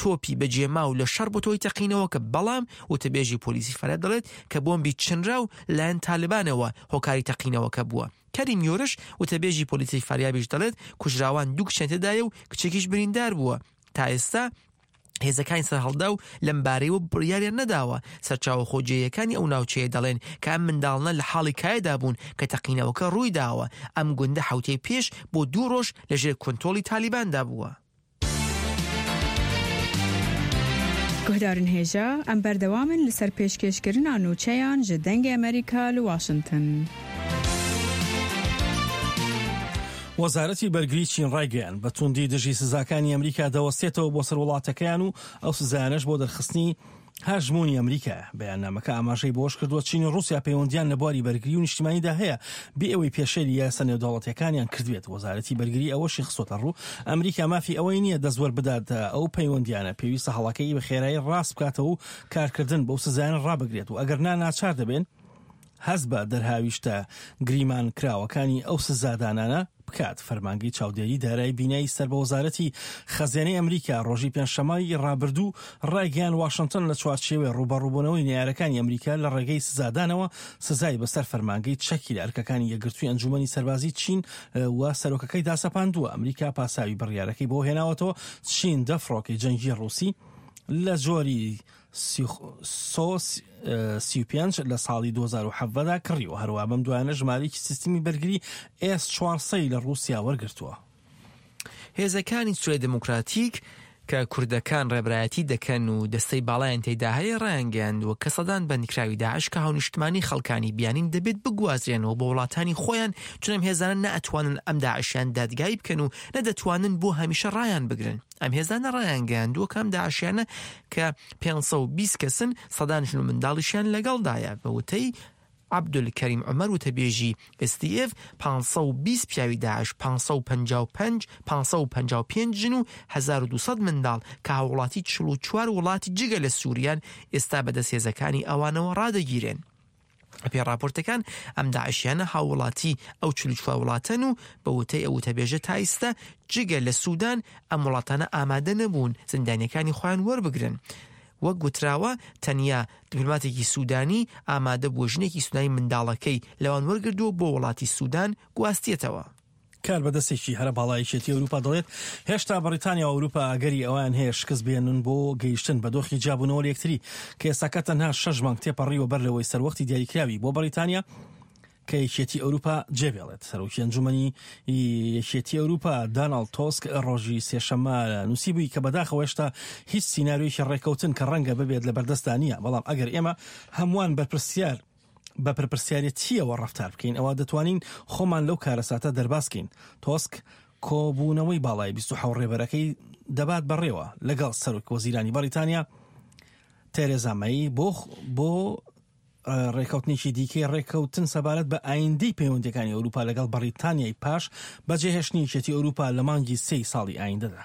تۆپی بەجێما و لە شەڕ بۆ تۆی تەقینەوە کە بەڵام وتەبێژی پۆلیسی فەرات دەڵێت کە بۆمبی چنرا و لایەن تالبانەوە هۆکاری تەقینەوەکە بووە. کەریم یۆرش وتەبێژی پۆلیسی فاریابیش دەڵێت کوژراوان دوو کچێن تێدایە و کچێکیش بریندار بووە. تا ئێستا هێزەکانی سەرهەڵدا و لەمبارەیەوە بڕیاریان نەداوە. سەرچاوە خۆجێیەکانی ئەو ناوچەیە دەڵێن کە ئەم منداڵنە لە حاڵی کایەدا بوون کە تەقینەوەکە ڕووی داوە. ئەم گوندە حوتەی پێش بۆ 2 ڕۆژ لەژێر کۆنترۆڵی تالیباندا بووە. گۆدارن هێژە ئەم بەردەوامن لەسەر پێشکەشکردنا نوچەیان ji dengê ئەمریکا لە واشنگتن. وەزارەتی بەرگری چین ڕایگەیان بە توندی دژی سزاکانی ئەمریکا دەوەستێتەوە بۆ سەر وڵاتەکەیان و ئەو سزایانەش بۆ دەرخستنی هاژمۆنی ئەمریکا. بەیاننامەکە ئاماژەی بۆش کردووە چین و رووسیا پەیوەندیان لە بواری بەرگری و نیشتیمانیدا هەیە بێ ئەوەی پێشێلی یاسا نێودەوڵەتیەکانیان کردوێت. وەزارەتی بەرگری ئەوەشی خستۆتە ڕوو ئەمریکا مافی ئەوەی نییە دەستوەر بدات ئەو پەیوەندیانە پێویستە هەڵەکەی بە خێرایی ڕاست بکاتەوە و کارکردن بەو سزایان ڕابگرێت و ئەگەر ناچار دەبێن هەز بە دەرهاویشتە گریمان کراوەکانی ئەو سزادانانە بکات. فەرمانگەی چاودێری دارایی بینایی سەر بە وەزارەتی خەزیانەی ئەمریکا ڕۆژی پێنجشەممای ڕابردوو ڕایگەیان واشنگتن لە چوارچێوەی ڕوبەڕووبوونەوەی نێارەکانی ئەمریکا لە ڕێگەی سزادانەوە سزای بەسەر فەرمانگەی چەکی لە ئەرکەکانی یەکگرتووی ئەنجومەنی سەربازی چین و سەرۆکەکەی داسەپاندووە. ئەمریکا پاساوی بڕیارەکەی بۆ هێناوەتەوە چین 10 فڕۆکەی جەنگی ڕووسی لە جۆری 35 لە ساڵی 2017دا کڕیوە. هەروە بەم دوایانە ژمارەیەکی سیستمی بەرگری S400 لە رووسیا وەرگرتووە. هێزەکانی سوورە دموکراتیک کە کوردەکان ڕێبرایەتی دەکەن و دەستەی باڵایان تێدا هەیە ڕایانگەیاندووە کە سەدان بەندکراوی داعش کە هاونیشتمانی خەڵکانی بیانین دەبێت بگوازرێنەوە بۆ وڵاتانی خۆیان، چونەم هێزانە نەئەتوانن ئەم داعشیان دادگایی بکەن و نەدەتوانن بۆ هەمیشە ڕایان بگرن. ئەم هێزانە ڕایانگەیاندووە کە ئەم داعشیانە کە 520 کەسن سەدانشن و منداڵیشیان لەگەڵدایە. بە وتەی عەبدولکەریم عومەر وتەبێژی STF 520 پیاوی داعش، 555 ژن و 1200 منداڵ کە هاوڵاتی 44 وڵاتی جگە لە سووریان ئێستا بەدەست هێزەکانی ئەوانەوە ڕادەگیرێن. پێ راپۆرتەکان ئەم داعشیانە هاوڵاتی ئەو 44 وڵاتەن و بە وتەی ئەو وتەبێژە تا ئێستا جگە لە سوودان ئەم وڵاتانە ئامادە نەبوون زندانیەکانی خۆیان وەربگرن. وەک گوتراوە تەنیا دیپلۆماتێکی سوودانی ئامادە بووە ژنێکی سوودانی منداڵەکەی لەوان وەرگردووە بۆ وڵاتی سوودان گواستێتەوە. کار بەدەستێکی هەرە باڵایەتی ئەوروپا دەڵێت هێشتا بەریتانیا و ئەوروپا ئەگەری ئەوان هەیە شکست بێنن بۆ گەیشتن بە دۆخی جیابوونەوە لە یەکتری کە ئێستاکە تەنها 6 مانگ تێپەڕیوە بەر لەوەی سەروەختی دیاریکراوی بۆ بەریتانیا کە یەکێتی ئەوروپا جێبێڵێت. سەرۆکی ئەنجومەنی یەکێتی ئەوروپا داناڵد تۆسک ڕۆژی سێشەممە نووسی بووی کە بەداخەوە هێشتا هیچ سیناریۆیەکی ڕێکەوتن کە ڕەنگە ببێت لە بەردەستدا نیە، بەڵام ئەگەر ئێمە هەمووان بە پرپرسیارەتیەوە ڕەفتار بکەین ئەوە دەتوانین خۆمان لەو کارەساتە دەرباسکەین. تۆسک کۆبوونەوەی باڵای 27 ڕێبەرەکەی دەبات بەڕێوە لەگەڵ سەرۆک وەزیرانی بەریتانیا تێرێزا مەی بۆ ڕێکەوتنێکی دیکەی ڕێکەوتن سەبارەت بە ئایندەی پەیوەندیەکانی ئەوروپا لەگەڵ بەریتانیای پاش بەجێهێشتنی یەکێتی ئەوروپا لە مانگی 3 ساڵی ئایندەدا.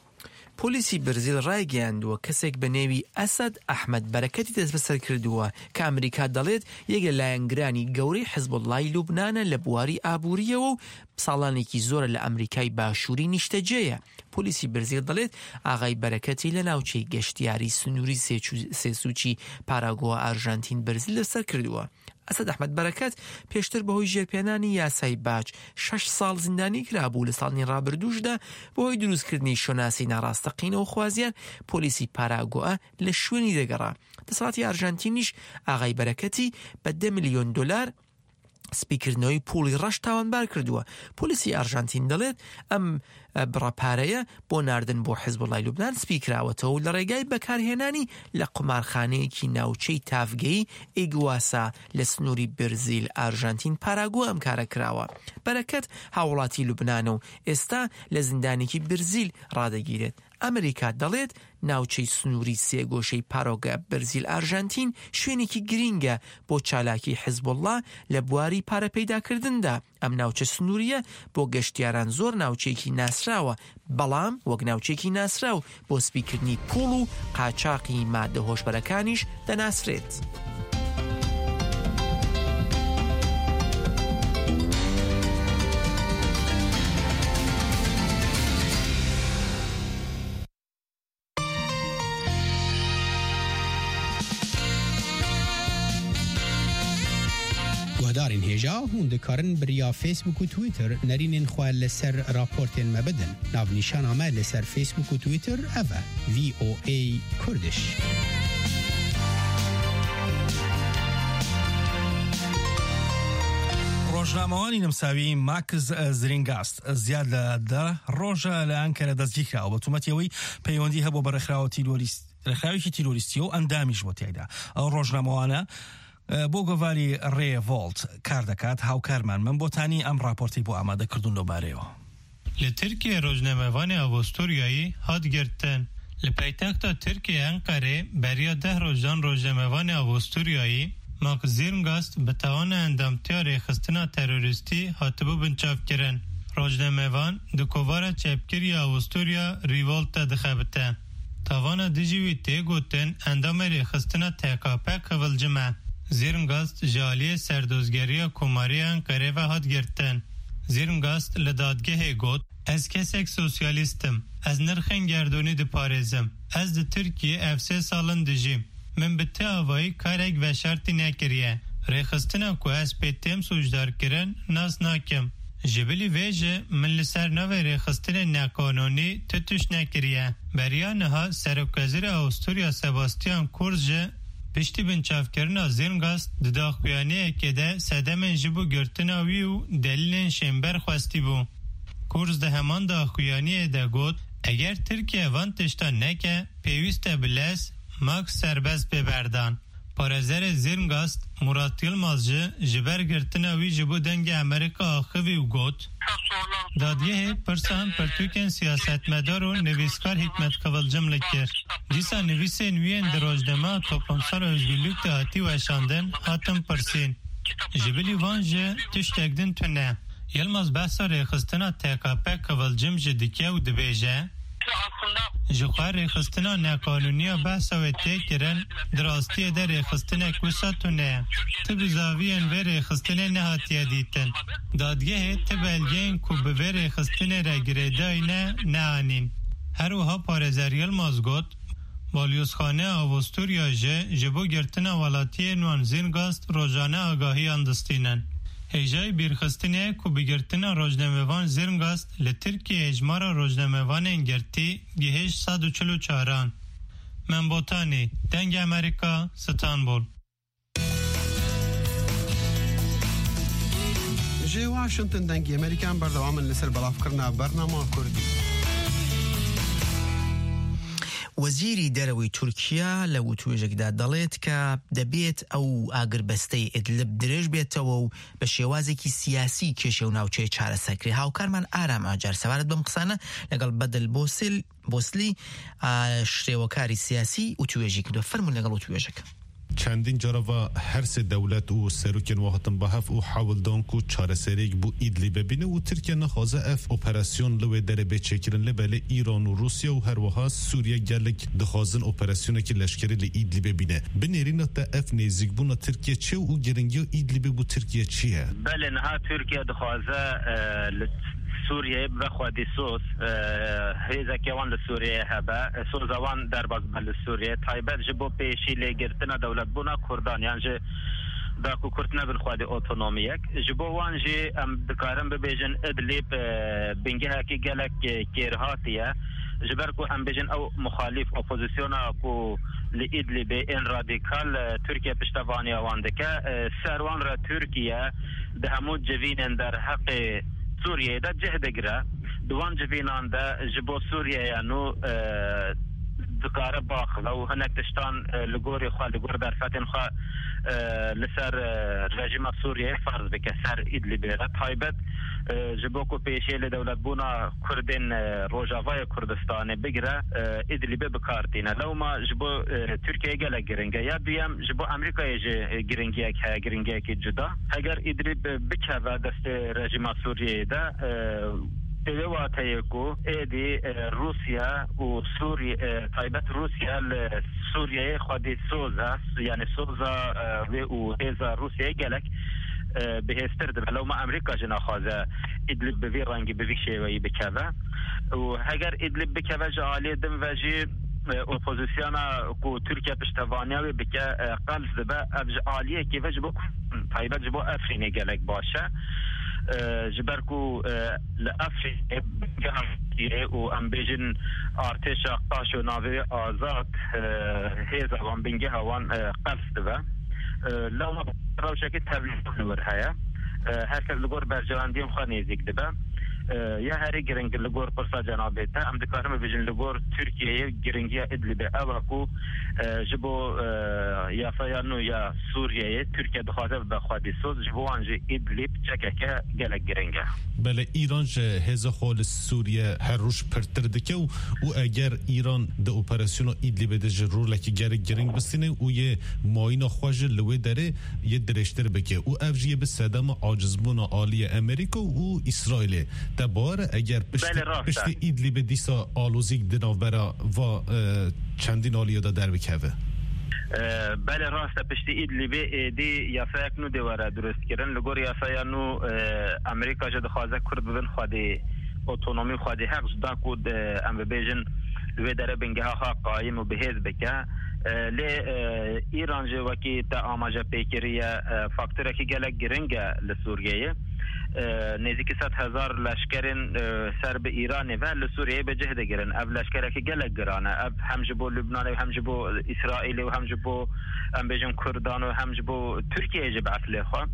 پۆلیسی برزیل ڕایگەیاندووە کەسێک بە نێوی ئەسەد ئەحمەد بەرەکەتی دەست بەسەر کردووە کە ئەمریکا دەڵێت یەک لە لایەنگرانی گەورەی حیزبوڵڵای لوبنانە لە بواری ئابووریەوە و ساڵانێکی زۆرە لە ئەمریکای باشووری نیشتەجێیە. پۆلیسی برزیل دەڵێت ئاغای بەرەکەتی لە ناوچەی گەشتیاری سنووری سێسووچی پاراگۆ ئارژانتین برزیل لەسەر کردووە. ئەسەد ئەحمەد بەرەکەت پێشتر بەهۆی ژێرپێنانی یاسای باج 6 ساڵ زیندانی کرابوو. لە ساڵی ڕابردووشدا بەهۆی دروستکردنی شۆناسی ناڕاستەقینەوە خوازیار پۆلیسی پاراگۆە لە شوێنی دەگەڕا. دەسەڵاتی ئارژانتینیش ئاغای بەرەکەتی بە 10 ملیۆن دلار سپیکردنەوەی پوڵی ڕەش تاوانبار کردووە. پۆلیسی ئارژانتین دەڵێت ئەم بڕەپارەیە بۆ ناردن بۆ حیزبوڵڵای لوبنان سپیکراوەتەوە و لە ڕێگای بەکارهێنانی لە قمارخانەیەکی ناوچەی تافگەی ئیگواسا لە سنووری برزیل ئارژانتین پاراگۆ ئەم کارە کراوە. بەرەکەت هاوڵاتی لوبنانە و ئێستا لە زیندانێکی برزیل ڕادەگیرێت. ئەمریکا دەڵێت ناوچەی سنووری سێگۆشەی پارۆگە برزیل ئارژانتین شوێنێکی گرینگە بۆ چالاکی حیزبوڵڵا لە بواری پارە پەیداکردندا. ئەم ناوچە سنووریە بۆ گەشتیاران زۆر ناوچەیەکی ناسراوە، بەڵام وەک ناوچەیەکی ناسراو بۆ سپیکردنی پوڵ و قاچاقی مادە هۆشبەرەکانیش دەناسرێت. گهدارین هیجا هون دکارن بریا فیسبوک و تویتر نرینین خواه لسر راپورتین مبدن ناو نیشان آمه لسر فیسبوک و تویتر اوه VOA کردش. ڕۆژنامەوانی نمساوی ماکس زرینگاست زیاد لە 10 ڕۆژە لە ئەنکەرە دەستگیر کراوە بە تومەتیەوەی پەیوەندی هەبوو بە ڕێکخراوێکی تیرۆریستی و ئەندامیش بۆ تیایدا. ئەو ڕۆژنامەوانە بۆ گۆڤاری ڕێڤۆڵت کار دەکات. هاوکارمان من بۆتانی ئەم راپۆرتی بۆ ئامادەکردوون لەبارەیەوە. لە تورکیە ڕۆژنامەوانی ئاڤۆستۆریایی هاتگرتن. لە پایتەختە تورکیە ئەنقەرێ بەریە 10 ڕۆژان ڕۆژنامەوانی ئاڤۆستۆریایی ماکس زرینگاست به توان اندامتیا ریخستنا تروریستی هاتبو بنچاف کرن. روزنامه‌وان دکووارا چپکری آوستوریا ریوالت دخبته. توان دیجیوی تیگوتن اندام ریخستنا تکاپه قبلجمه. زرینگاست جالی سردوزگری کماری انقره و هات گرتن. زرینگاست لدادگه گوت از کسک سوسیالیستم. از نرخن گردونی دپارزم. از د ترکیه افسه سالن دجیم. من بته آوایی کارک و شرطی نکریه. ریخستنا که از پیتیم سوجدار کرن ناس ناکم. جبلی ویجه من لسر نو ریخستنا نقانونی تتوش نکریه. بریانها سرکوزیر آوستوریا سباستیان کورزجه پشتی بنچاف کرنا زرینگاست دداخویانه که ده سدمن جبو گرتناوی و دلیلن شنبر خواستی بو. کورز ده همان داخویانه ده گود اگر ترکیه وان تشتان نکه پیوسته بلس ماکس سربست ببردان. پارزر زرینگاست مراد یلمازجı جبر گرتنا وی جبو دنگ امریکا آخوی و گوت دادیه پرسان پرتوکن سیاستمدار و نویسکار حکمت قبلجم لکر. دیسا نویسین وین در روزنامه توپلمسال özgürlük دهاتی و اشاندن هاتم پرسین. جبلی وانجه تشتگدن تونه. یلماز بحثا ریخستنا تکاپه قبلجم جدیکه و دبیجه جوخار ریخستنا نقانونیا بحثا و تکرن دراستی در ریخستنا کساتونه تبزاوین و ریخستنا نهاتیه دیتن دادگه تبلگین که به ریخستنا را گریدای نه آنین. هر وها پارزریل مازگوت بالیوزخانه آوستوریا جبو گرتنا ولاتی نوان زرینگاست روزانه آگاهی اندستینن. هیجای بیرخستنه که بگرتنا روزنامه‌وان زرینگاست لترکیه اجمارا روزنامه‌وان انگرتی گهش 144 منبوتانی دنگ امریکا ستانبول. جی واشنطن دنگ امریکان بردوام لسر بلاف کرنا برنامه کردی. وەزیری دەرەوەی تورکیا لە وتوێژێکدا دەڵێت کە دەبێت ئەو ئاگربەستەی ئیدلب درێژ بێتەوە و بە شێوازێکی سیاسی کێشە و ناوچەی چارەسەرکرێ. هاوکارمان ئارام ئاجار سەوارەت بەم قسانە لەگەڵ بەدل بۆسلی شێوەکاری سیاسی وتوێژی کردو. فەرمون لەگەڵ وتوێژەکە. چندین جارا و هر سه دولت و سروکن واحتن بحف و حاول دانکو چاره سریک بو ایدلی ببینه و ترکیه نخوازه اف اپراسیون لوی دره بچکرن لبله ایران و روسیه و هر وها سوریه گلک دخوازن اپراسیونه که لشکری لی ایدلی ببینه بنیرین تا اف نیزیک بونا ترکیه چه و گرنگی و ایدلی بو ترکیه چیه؟ بله نها ترکیه دخوازه سوریه بخوادی سوز هیزا کیوان لسوریه هبه سوزوان در باز بل سوریه تایبت جبو پیشی لگرتنا دولت بونا کردان یعنی جه داکو کردنا بالخوادی اوتونومیک جبو وان جه ام دکارم ببیجن ادلیب بنگه هکی گلک کیرهاتیه جبر کو ام بيجن او مخالف اپوزيسيونا کو لإدلب ان راديكال تركيا پشتواني واندكا سروان را تركيا دهمو جوين در حق سوريا دا جهدگرا دوان جوينان دا جبو سوريا يانو دكار باخ لو هناك تشتان لغوري خال لغور در فتن خال لسر رژیم سوریه فرض بکه سر ایدلی بیره تایبت جبوکو پیشی لدولت بونا کردین روژاوای کردستان بگیره ایدلی بکارتینه لو ما جبو ترکیه گله گرنگه یا دویم جبو امریکای گرنگیه که گرنگیه که جدا اگر ایدلی بکه و دست رژیم سوریه ده دواتای کو ایدی روسیا و سوریه تایبت روسیا سوریه خودی سوزا یعنی سوزا و ایزا روسیه گلک بهستر ده لو ما امریکا جنا خوازه ادلب بوی رنگی بوی شیوهی بکوه و اگر ادلب بکوه جالی دم وجی اپوزیسیونا کو ترکیه پشتوانیاوی بکه قلز دبه افج عالیه که وجه بکن طایبت جبو افرینه گلک باشه جبركو لأفري و ام بيجن ارتشا قاشو ناوي آزاد هيزا وان بنجها وان قلس لو ما روشكي تبليغ نور هيا هركز لغور برجوان ديم خانيزيك دبا يا هاري جرنج لغور قرصا جنابيتا ام دكارم بيجن لغور تركيا جرنجيا ادلب اوكو جبو يا فيانو يا سوريا تركيا دخوازه بخوادي سوز جبو انجي ادلب چككه گلك جرنجا بله ایران هزا خال سوریه هر روش پرتر دکه و اگر ایران ده اپراسیون ایدلی بده جرور لکی گرنگ بسینه و یه ماینا خواج لوه داره یه درشتر بکه و افجیه به صدام عاجزبون آلی امریکا و اسرائیل دباره اگر پشت ایدلی به دیسا آلوزیک دناو برا و چندین آلیه دا در بکهوه بله راسته پشتی ایدلی به دی یافاک نو دیواره درست کردن لگور یافایا نو امریکا جد خوازه کرد ببین خواهی اوتونومی خواهی حق جدا کود ام بیجن لوی داره بنگه ها قایم و بهیز بکه لی ایران جو وکی تا آماجه پیکریه فاکتوره که گلک گرنگه لسوریه نزدیک 100,000 لشکرین سر به ایران و لسوریه به جهده گرن اف لشکره که گلک گرانه اف هم جبو لبنان و هم جبو اسرائیل و هم جبو ام بیجن کردان و هم جبو ترکیه جب افلی خواه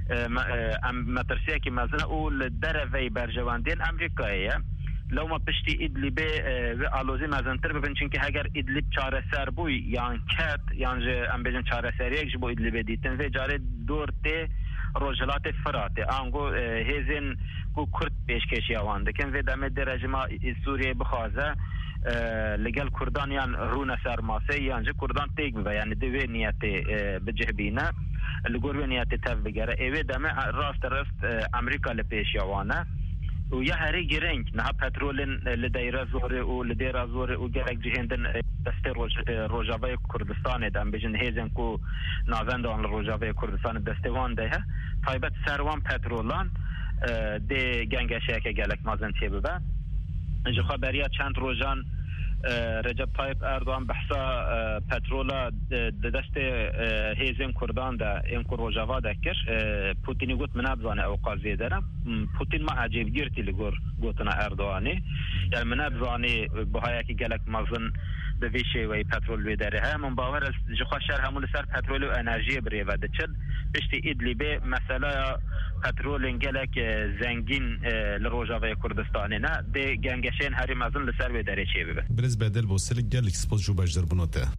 ام مترسیه که مزنه او لدره وی برجواندین امریکاییه لو ما پشتی ادلیب و آلوزی مزنتر ببین چونکه اگر ادلیب چاره سر بوی یان کت یان ام بیجن چاره سریک جبو ادلیب دیتن و جاره دور ته روجلات فرات آنگو هزین کو کرد پیشکشی آوان دکن و دم درجما سوریه بخوازه لگل کردان یان رون سر ماسه یانجه کردان تیگ ببا یعنی دوی نیت بجهبینه لگور و نیت تف بگره ایوه دم راست امریکا لپیشی آوانه و یا هری گرنگ نه پترول لدیره زوره و لدیره زوره و گرک جهندن دست روجاوی کردستان دم بجن هیزن کو نازند آن روجاوی کردستان دستوان ده تایبت سروان پترولان ده گنگشه که گلک مازن چه ببه جو خبریا چند روزان رجب طایب اردوان بحثا پترولا دست هیزم کردان ده این روجاوا ده کش پوتینی گوت منابزانه او قاضی دارم پوتین ما عجیب گیرتی لگور گوتنا اردوانی یعنی منابزانه بهایی که گلک مازن به ویشی و پترول ویداره ها من باور است جخوا شهر همون سر پترول و انرژی بریه و ده چل پشتی ایدلی به مسئله پترول انگلک زنگین لروجاوی کردستانی نه ده گنگشین هری مازن لسر ویداره چی ببه برز بدل بوسل گل اکسپوز جو بجدر بنوته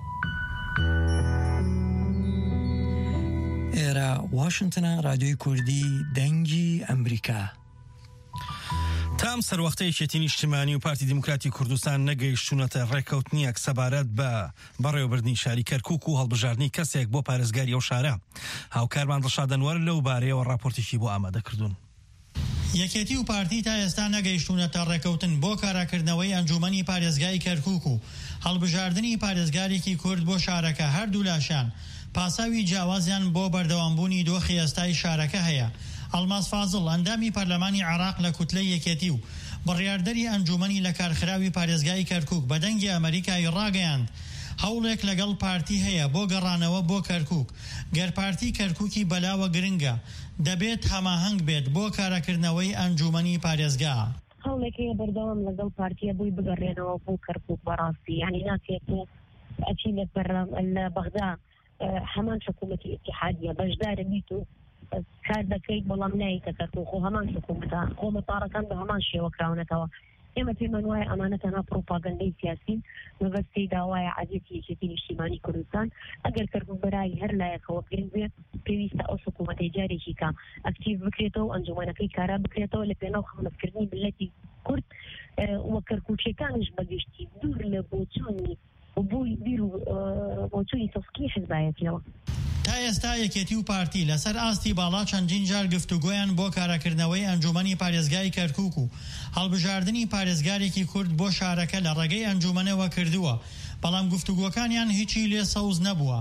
ایرا واشنطن رادیوی کردی دنگی امریکا تام سەروەختەیەکێتی نیشتیمانی و پارتی دیموکراتی کوردستان نەگەیشتوونەتە ڕێکەوتنیەک سەبارەت بە بەڕێوەبردنی شاری کەرکووک و هەڵبژاردننی کەسێک بۆ پارێزگاری ئەو شارە. هاوکارمان دڵشاد ئەنوەر لەو بارەیەوە راپۆرتێکی بۆ ئامادەکردوون. یەکێتی و پارتی تا ئێستا نەگەیشتوونەتە ڕێکەوتن بۆ کاراکردنەوەی ئەنجومەنی پارێزگای کەرکووک و هەڵبژاردننی پارێزگارێکی کورد بۆ شارەکە هەردوو لاشان پاساوی جیاوازیان بۆ بەردەوامبوونی دۆخی ئێستای شارەکە هەیە. ئەڵماس فازڵ ئەندامی پەرلەمانی عێراق لە کوتلەی یەکێتی و بڕیاردەری ئەنجومەنی لە کارخراوی پارێزگای کەرکووک بە دەنگی ئەمریکای ڕاگەیاند هەوڵێک لەگەڵ پارتی هەیە بۆ گەڕانەوە بۆ کەرکووک گەر پارتی کەرکووکی بەلاوە گرنگە دەبێت هەماهەنگ بێت بۆ کارەکردنەوەی ئەنجومەنی پارێزگا هەوڵێکی بەردەوام لەگەڵ پارتیە بووی بگەڕێنەوە بۆ کەرکووک بەڕاستی یعنی ناچێت ئەچی لە بەغدا هەمان حکوومەتی ئیتیحادیە بەشدارە بیت و کار دەکەیت بەڵام نایتە کەرکووک و هەمان حکوومەتە کۆمەتارەکان بە هەمان شێوە کراونەتەوە ئێمە پێمان وایە ئەمانە تەنها پرۆپاگەندەی سیاسین مەبەستی داوایە عەدەتی یەکێتی نیشتیمانی کوردستان ئەگەر کەرکووک بەرای هەر لایەکەوە گرنگ بێت پێویستە ئەو حکوومەتەی جارێکی کام ئەکتیڤ بکرێتەوە ئەنجومەنەکەی کارا بکرێتەوە لە پێناو خەڵەتکردنی ملەتی کورد وە کەرکووکیەکانش بەگشتی دوور لە بۆچوونی وبووی بیر و بۆچوونی تەسقی حیزبایەتیەوە تا ئێستا یەکێتی و پارتی لەسەر ئاستی باڵا چەندین جار گفتوگۆیان بۆ کارەکردنەوەی ئەنجومەنی پارێزگای کەرکووک و هەڵبژاردننی پارێزگارێکی کورد بۆ شارەکە لە ڕێگەی ئەنجومەنەوە کردووە بەڵام گفتوگۆکانیان هیچی لێ سەوز نەبووە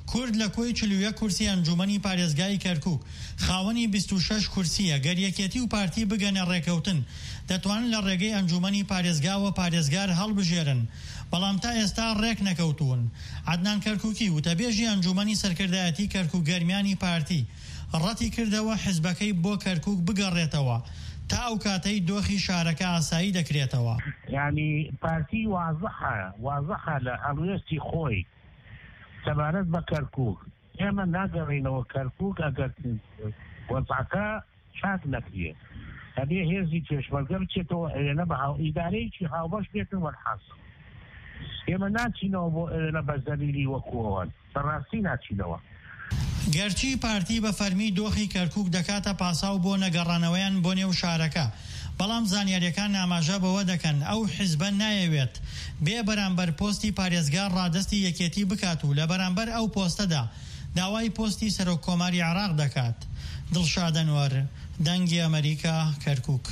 کورد لە کۆی 41 کورسی ئەنجومەنی پارێزگای کەرکووک خاوەنی 26 کورسیە. گەر یەکێتی و پارتی بگەنە ڕێکەوتن دەتوانن لە ڕێگەی ئەنجومەنی پارێزگاوە پارێزگار هەڵبژێرن، بەڵام تا ئێستا ڕێک نەکەوتوون. عەدنان کەرکووکی وتەبێژی ئەنجومەنی سەرکردایەتی کەرکووک گەرمیانی پارتی ڕەتی کردەوە حیزبەکەی بۆ کەرکووک بگەڕێتەوە تا ئەو کاتەی دۆخی شارەکە ئاسایی دەکرێتەوە. یعنی پارتی وازەحە لە هەڵوێستی خۆی سەبارەت بە کەرکووک. ئێمە ناگەڕینەوە کەرکووک ئەگەر وەزعەکە چاک نەکرێت، هەبێ هێزی پێشمەرگە بچێتەوە ئێرەنە بە ئیدارەیەکی هاوبەش بێتن وەرحەسن. ئێمە ناچینەوە بۆ ئێرەنە بە زەلیلی وەکوەوە، بەڕاستی ناچینەوە. گەرچی پارتی بە فەرمی دۆخی کەرکووک دەکاتە پاساو بۆ نەگەڕانەوەیان بۆ نێو شارەکە، بەڵام زانیاریەکان ناماژە بەوە دەکەن ئەو حیزبە نایەوێت بێ بەرامبەر پۆستی پارێزگار ڕادستی یەکێتی بکات و لە بەرامبەر ئەو پۆستەدا داوای پۆستی سەرۆک کۆماری عێراق دەکات. دڵشاد ئەنوەر، دەنگی ئەمریکا، کەرکووک.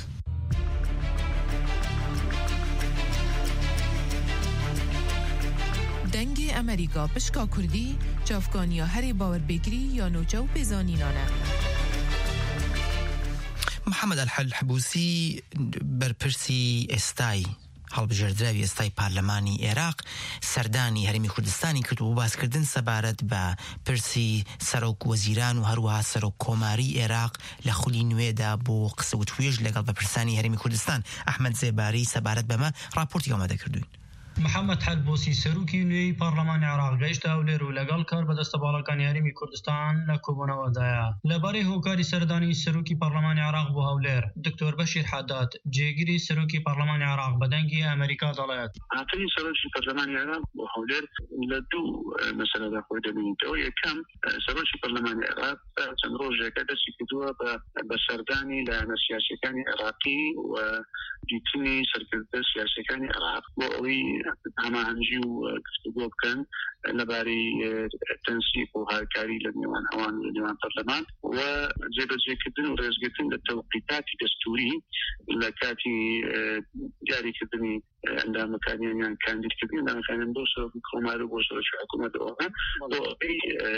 دەنگی ئەمریکا پشکا کوردی چافکانیا هەری باوەربێگری یا نوچە و پێزانینانە. محەممەد الحەبوسی بەرپرسی ئێستای هەڵبژێردراوی ئێستای پارلەمانی عێراق سەردانی هەرێمی کوردستانی کرد و باسکردن سەبارەت بە پرسی سەرۆک وەزیران و هەروەها سەرۆک کۆماری عێراق لە خولی نوێدا بۆ قسە و توێژ لەگەڵ بەرپرسانی هەرێمی کوردستان. ئەحمەد زێباری سەبارەت بەمە راپۆرتی ئامادە کردوین. محەممەد حەلبۆسی سەرۆکی نوێی پارلەمانی عێراق گەیشتە هەولێر و لەگەڵ کار بەدەستە باڵەکانی هەرێمی کوردستان لە کۆبوونەوەدایە. لەبارەی هۆکاری سەردانی سەرۆکی پارلەمانی عێراق بۆ هەولێر دکتۆر بەشیر حەداد جێگیری سەرۆکی پارلەمانی عێراق بە دەنگی ئەمریکا دەڵێت هاتنی سەرۆکی پارلەمانی عێراق بۆ هەولێر لە دوو مەسەلەدا خۆی دەبینیتەوە. یەکەم سەرۆکی پارلەمانی عێراق چەند ڕۆژێکە دەستی کردووە بە سەردانی لایەنە سیاسیەکانی عێراقی و دیتنی سەرکردە سیاسیەکانی عێراق بۆ ئەوەی هەماهەنگی و گفتوگۆ بکەن لەبارەی تەنسیق و هاوکاری لە نێوان ئەوان و لە نێوان پەرلەمان و جێبەجێکردن و ڕێزگرتن لە تەوقیتاتی دەستوری لە کاتی دیاریکردنی ئەندامەکانیان کاندیدکردنی ئەندامەکانیان بۆ سەرۆکی کۆمار و بۆ سەرۆکی حکوومەتەوە بۆ ئەوەی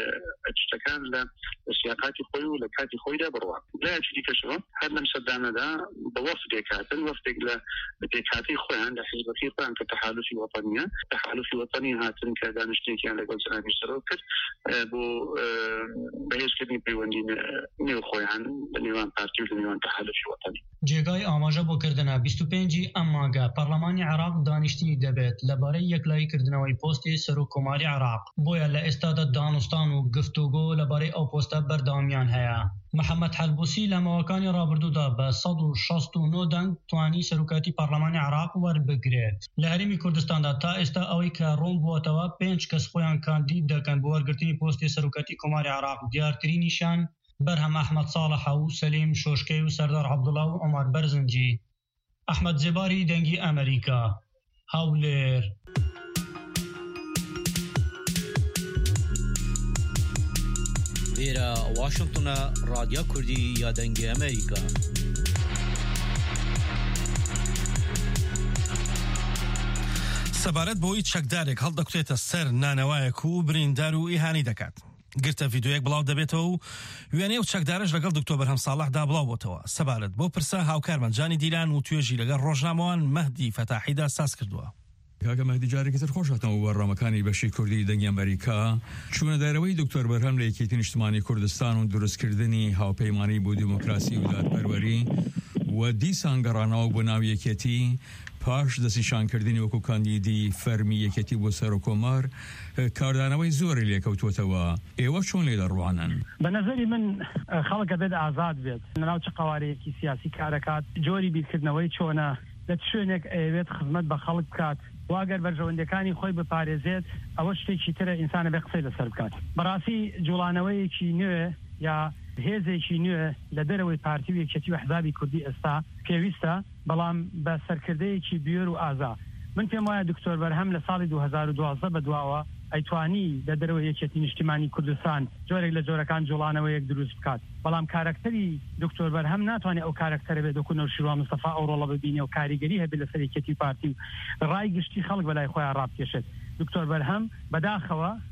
شتەکان لە سیاقاتی خۆی و لە کاتی خۆیدا بڕوا. لایەکی دیکەشەوە هەر لەم سەردانەدا بە وەفدێک هاتن، وەفدێک لە پێکهاتەی خۆیان لە حیزبەکەی خۆیان کە تەحالوفی وەطنیە تەحالوفی وەطنی هاتن کە دانیشتێکیان لەگەڵ جەنابی سەرۆک کرد بۆ بەهێزکردنی پەیوەندی نێو خۆیان لە نێوان پارتی و لە نێوان تەحالوفی وەطنی. جێگای ئاماژە بۆ کردنە 25 ئەم مانگە پەرلەمانی عێراق دانیشتنی دەبێت لەبارەی یەکلاییکردنەوەی پۆستی سەرۆک کۆماری عێراق. بۆیە لە ئێستادا دانوستان و گفتوگۆ لەبارەی ئەو پۆستە بەردەوامیان هەیە. محەممەد حەلبۆسی لە ماوەکانی ڕابردوودا بە 169 دەنگ توانی سەرۆکاتی پەرلەمانی عێراق وەربگرێت. لە هەرێمی کوردستاندا تا ئێستا ئەوەی کە ڕوون بووەتەوە 5 کەس خۆیان کاندید دەکەن بۆ وەرگرتنی پۆستی سەرۆکاتی کۆماری عێراق. دیارترینیشان بەرهەم ئەحمەد ساڵح و سەلیم شۆشکەی و سەردار عەبدوڵڵا و عومەر بەرزنجی. ئەحمەد زێباری دەنگی ئەمریکا، هەولێر. لێرە واشنگتنە رادیۆ کوردی یا دەنگی ئەمریکا. سەبارەت بۆی چەکدارێک هەڵدەکوتێتە سەر نانەوایەک و بریندار و ئیهانی دەکات. گرتە ڤیدۆیەک بڵاو دەبێتەوە و وێنەی و چەکدارش لەگەڵ دکتۆر بەرهەم ساڵحدا بڵاو بۆتەوە. سەبارەت بۆ پرسە هاوکارمان جانی دیلان و توێژی لەگەڵ ڕۆژنامەوان مەهدی فەتاحیدا ساز کردووە. کاکە مەهدی جارێکی تر خۆشاتەوە بەڕامەکانی بەشی کوردی دەنگی ئەمریکا چوونە دایرەوەی دکتۆر بەرهەم لە یەکێتی نیشتمانی کوردستان و دروستکردنی هاوپەیمانی بۆ دیموکراسی و دادپەروەری و دیسان گەڕانەوە بۆ ناو یەکێتی پاش دەستنیشانکردنی وەکو کاندیدی فەرمی یەکێتی بۆ سەر و کۆمار کاردانەوەی زۆری لێکەوتوتەوە. ئێوە چۆن لێ دەڕوانن؟ بە نەزەری من خەڵکە بێت ئازاد بێت لەناو چ قوارەیەکی سیاسی کارەکات جۆری بیرکردنەوەی چۆنە لە شوێنێک ئەوێت خزمەت بە خەڵک بکات واگەر بەرژەوەندەکانی خۆی بپارێزێت ئەوە شتێکی ترە ئینسانە بێ قسەی لەسەر بکات. بەڕاستی جوڵانەوەیەکی نوێ یا هێزێکی نوێ لە دەرەوەی پارتی و یەکێتی و حزابی کوردی ئێستا پێویستە، بەڵام بە سەرکردەیەکی بێر و ئازا. من پێم وایە دکتۆر بەرهەم لە ساڵی 2012 بەدواوە ئەیتوانی لە دەرەوەی یەکێتی نیشتیمانی کوردستان جۆرێک لە جۆرەکان جوڵانەوەیەک دروست بکات، بەڵام کارکتەری دکتۆر بەرهەم ناتوانێت ئەو کارکتەرە بێت وەکو نەوشیروان مستەفا ئەوڕۆڵە ببینێ و کاریگەری هەبێت لەسەر یەکێتی پارتی و ڕای گشتی خەڵک بەلای خۆیان ڕابکێشێت. دکتۆر بەرهەم بەداخەوە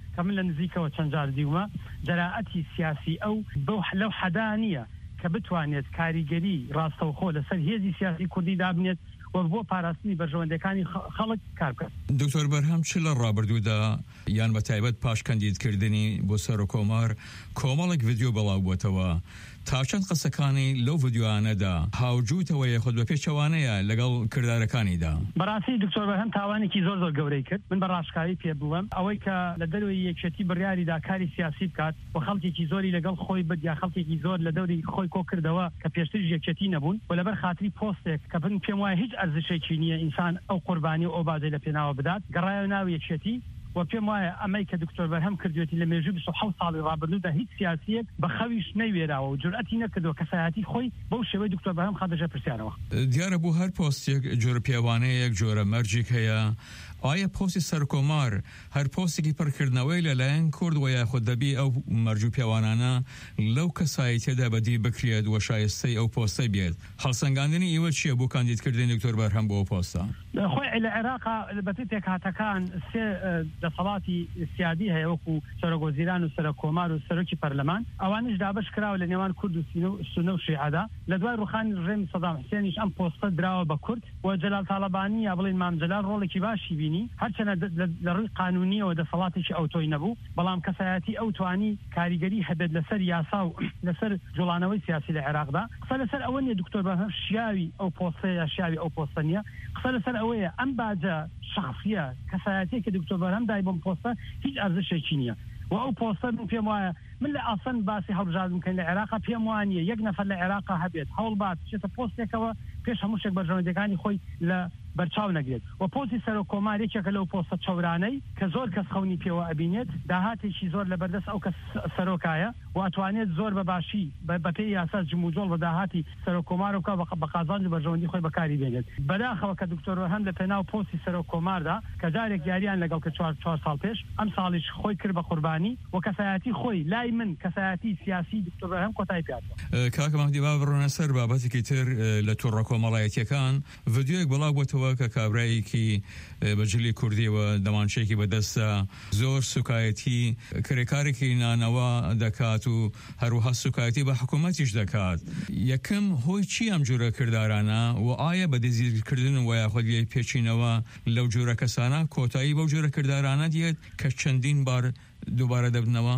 کە من لە نزیکەوە چەند جار دیومە جەراعەتی سیاسی ئەو لەو حەدانیە کە بتوانێت کاریگەری ڕاستەوخۆ لەسەر هێزی سیاسی کوردی دابنێت و بۆ پاراستنی بەرژەوەندەکانی خەڵک کار بکات. دکتۆر بەرهەم چ لە ڕابردوودا یان بە تایبەت پاش کەندیدکردنی بۆ سەر و کۆمار کۆمەڵێک ڤیدیۆ بەڵاو بووەتەوە تا چەند قسەکانی لەو ڤیدیۆانەدا هاوجووتەوە یەخود بە پێچەوانەیە لەگەڵ کردارەکانیدا. بەڕاستی دکتۆر بەرهەم تاوانێکی زۆر گەورەی کرد. من بە ڕاشکاری پێ بووم ئەوەی کە لە دەروی یەکێتی بڕیاریدا کاری سیاسی بکات و خەڵکێکی زۆری لەگەڵ خۆی بد یا خەڵکێکی زۆر لە دەوری خۆی کۆ کردەوە کە پێشتر یەکێتی نەبوون و لەبەر خاتری پۆستێک کە من پێم وایە هیچ ئەرزشێکی نییە ئینسان ئەو قوربانی و ئەو بازەی لە پێناوە بدات گەڕایە ناو یەکێتی و پێم وایە ئەمەی کە دکتۆر بەرهەم کردوێتی لە مێژووی 27 ساڵی ڕابردوودا هیچ سیاسیەک بە خەویش نەیوێراوە و جورئەتی نەکردەوە کە سایەتی خۆی بەو شێوەی دکتۆر بەرهەم خاتەژە پرسیارەوە. دیارە بۆ هەر پۆستێک جۆرە پیاوانەیەک جۆرە مەرجێک هەیە. ئایا پۆستی سەرکۆمار هەر پۆستێکی پڕکردنەوەی لەلایەن کورد و یاخود دەبی ئەو مەرج و پیاوانانە لەو کەسایەتیەدا بەدی بکرێت و شایستەی ئەو پۆستەی بێت؟ هەڵسەنگاندنی ئێوە چییە بۆ کاندیدکردنی دکتۆر بەرهەم بۆ ئەو پۆستە؟ خۆی لە عێراقا بەتێک هاتەکان سێ دەسەڵاتی سیادی هەیە وەکو سەرۆکوەزیران و سەرۆکۆمار و سەرۆکی پەرلەمان ئەوانش دابش کراوە لە نێوان کورد و سونە و شیعەدا لە دوای ڕوخانی ڕێمی سەدام حوسێنیش ئەم پۆستە دراوە بە کورد و جەلال تاڵەبانی یا بڵێن مام جەلال ڕۆڵێکی باشی بینی هەرچەنە لە ڕووی قانونیەوە دەسەڵاتێکی ئەوتۆی نەبوو بەڵام کەسایەتی ئەو توانی کاریگەری هەبێت لەسەر یاسا و لەسەر جوڵانەوەی سیاسی لە عێراقدا. قسە لەسەر ئەوە نیە دکتۆر بەرهەم شیاوی ئەو پۆستە یا شیاوی ئەو پۆستە نیە. قسە لەسەر ئەوەیە ئەم باجە شخصیە کەسایەتەیە کە دکتۆر بەرهەم دای بۆم پۆستە هیچ ئەرزشێکی نییە و ئەو پۆستە من پێم وایە من لە ئاسەن باسی هەڵبژار بکەین لە عێراقا پێم وانیە یەک نەفەر لە عێراقا هەبێت هەوڵ بات بچێتە پۆستێکەوە پێش هەموو شتێک بەرژەوەندەکانی خۆی لە بەرچاو نەگرێت و پۆستی سەرۆکۆمار یەکێکە لەو پۆستە چەورانەی کە زۆر کەس خەونی پێوە ئەبینێت داهاتێکی زۆر لە بەردەست ئەو کەس سەرۆکایە و ئەتوانێت زۆر بەباشی بەپێی یاسا جموجۆڵ بە داهاتی سەرۆکۆمار و بە قازانج و بەرژەوەندی خۆی بەکاری بێنێت. بەداخەوە کە دکتۆر هەم لە پێناو پۆستی سەرۆکۆماردا کە جارێک یاریان لەگەڵ کە 4 ساڵ پێش ئەم ساڵیش خۆی کرد بە قوربانی و کەسایەتی خۆی لای من کەسایەتی سیاسی دکتۆر هەم کۆتایی پێاتوە. کاکە مەهدی با بڕۆنە سەر بابەتێکی تر لە تووڕە کۆمەڵایەتیەکان ڤیدیۆیەک بەڵاو بووەتەوە کە کابرایەکی بەجلی کوردیەوە دەمانچەیەکی بەدەستە زۆر سوکایەتی کرێکارێکی نانەوە دەکات و هەروەها سوکایەتی بە حکوومەتیش دەکات. یەکەم هۆی چی ئەم جۆرە کردارانە و ئایا بە دەزیرکردن و یاخود لێ پێچینەوە لەو جۆرە کەسانە کۆتایی بەو جۆرە کردارانە دێت کە چەندین بار دووبارە دەبنەوە؟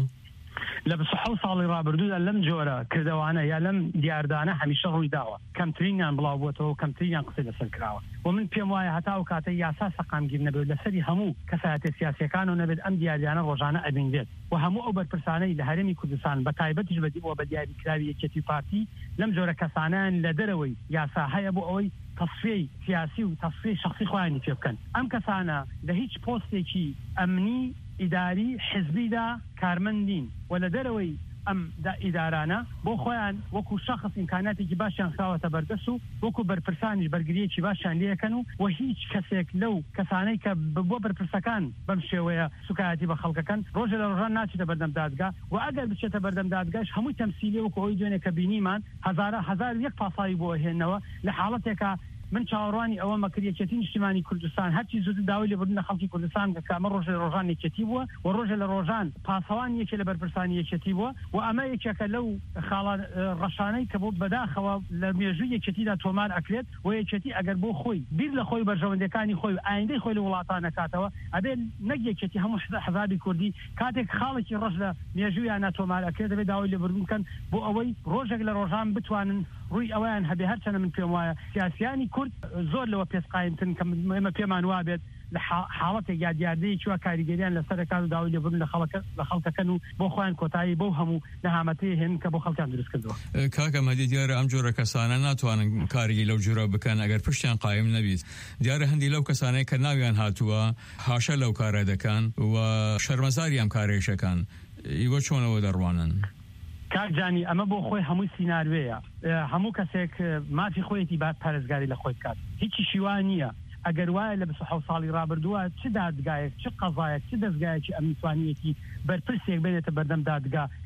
لە 27 ساڵی ڕابردوودا لەم جۆرە کردەوانە یا لەم دیاردانە هەمیشە ڕووی داوە کەمترینیان بڵاو بووەتەوە کەمترینیان قسەی لەسەر کراوە و من پێم وایە هەتا و کاتە یاسا سەقامگیر نەبێت لەسەری هەموو کەسایەتە سیاسیەکان و نەبێت ئەم دیاریانە ڕۆژانە ئەبینێت و هەموو ئەو بەرپرسانەی لە هەرێمی کوردستان بە تایبەتیش بە دیاریکراوی یەکێتی پارتی لەم جۆرە کەسانیان لە دەرەوەی یاسا هەیە بۆ ئەوەی تصفیه سیاسی و تصفیه شخصی خۆیانی پێ بکەن. ئەم کەسانە لە هیچ پۆستێکی ئەمنی ئیداری حزبیدا کارمەندین و لە دەرەوەی ئەم ئیدارانە بۆ خۆیان وەکو شخص ئیمکاناتێکی باشیان خاوەتە بەردەست و وەکو بەرپرسانیش بەرگریەکی باشیان لێەکەن و هیچ کەسێک لەو کەسانەی کە بۆ بەرپرسەکان بەم شێوەیە سوکایەتی بە خەڵکەکەن ڕۆژە لە ڕۆژان ناچێتە بەردەم دادگا و ئەگەر بچێتە بەردەم دادگاش هەمووی تەمسیلی وەکو ئەوی دوێنێ کە بینیمان هەزار یەک پاسایی بۆ هێنەوە لە حاڵەتێکە من چاوەڕوانی ئەوە مەکریەکەتی نیشتیمانی کوردستان هەرچی زوو داوای لێبوردنە خەڵکی کوردستان کامە ڕۆژە ڕۆژان یەکێتی بووە و ڕۆژە لە ڕۆژان پاسەوان یەکێ لە بەرپرسانی یەکێتی بووە و ئەمە یەکێکە لەو خاڵە ڕەشانەی کە بۆ بەداخەوە لە مێژووی یەکێتیدا تۆمار ئەکرێت و یەکێتی ئەگەر بۆ خۆی بیر لە خۆی بەرژەوەندەکانی خۆی ئایندەی خۆی لە وڵاتان نەکاتەوە ئەبێت نەک یەکێتی هەموو حەزابی کوردی کاتێک خاڵێکی ڕەش لە مێژوویان ناتۆمار ئەکرێت دەبێت داوای لێبوردن بکەن بۆ ئەوەی ڕۆژێک لە ڕۆژان بتوانن ڕووی ئەویان هەبێ هەرچەنە من پێم وایە سیاسیانی کورد زۆر لەوە پێسقاینتن کە ئێمە پێمان وابێت لە حاڵەتێک یا دیاردەیە چوە کاریگەریان لەسەرەکان و داوای لێبوردن لە خەڵکەکەن و بۆ خۆیان کۆتایی بەو هەموو نەهامەتەیە هێن کە بۆ خەڵکیان دروست کردووە. کاکە مەهدی دیارە ئەم جۆرە کەسانە ناتوانن کارێکی لەو جۆرە بکەن ئەگەر پشتیان قایم نەبیت. دیارە هەندی لەو کەسانەی کە ناویان هاتووە هاشە لەو کارە دەکەن و شەرمەزاری ئەم کارێشەکان ئیوە چۆنەوە دەڕوانن؟ کاکجانی ئەمە بۆ خۆی هەمووی سیناروەیە هەموو کەسێک مافی خۆیەتی با پارێزگاری لە خۆی بکات هیچی شیوان نییە ئەگەر وایە لە 27 ساڵی ڕابردووە چ دادگایەک چ قەزایەک چ دەستگایەکی ئەمنیتوانیەتی بەرپرسێک بێنێتە بەردەم دادگا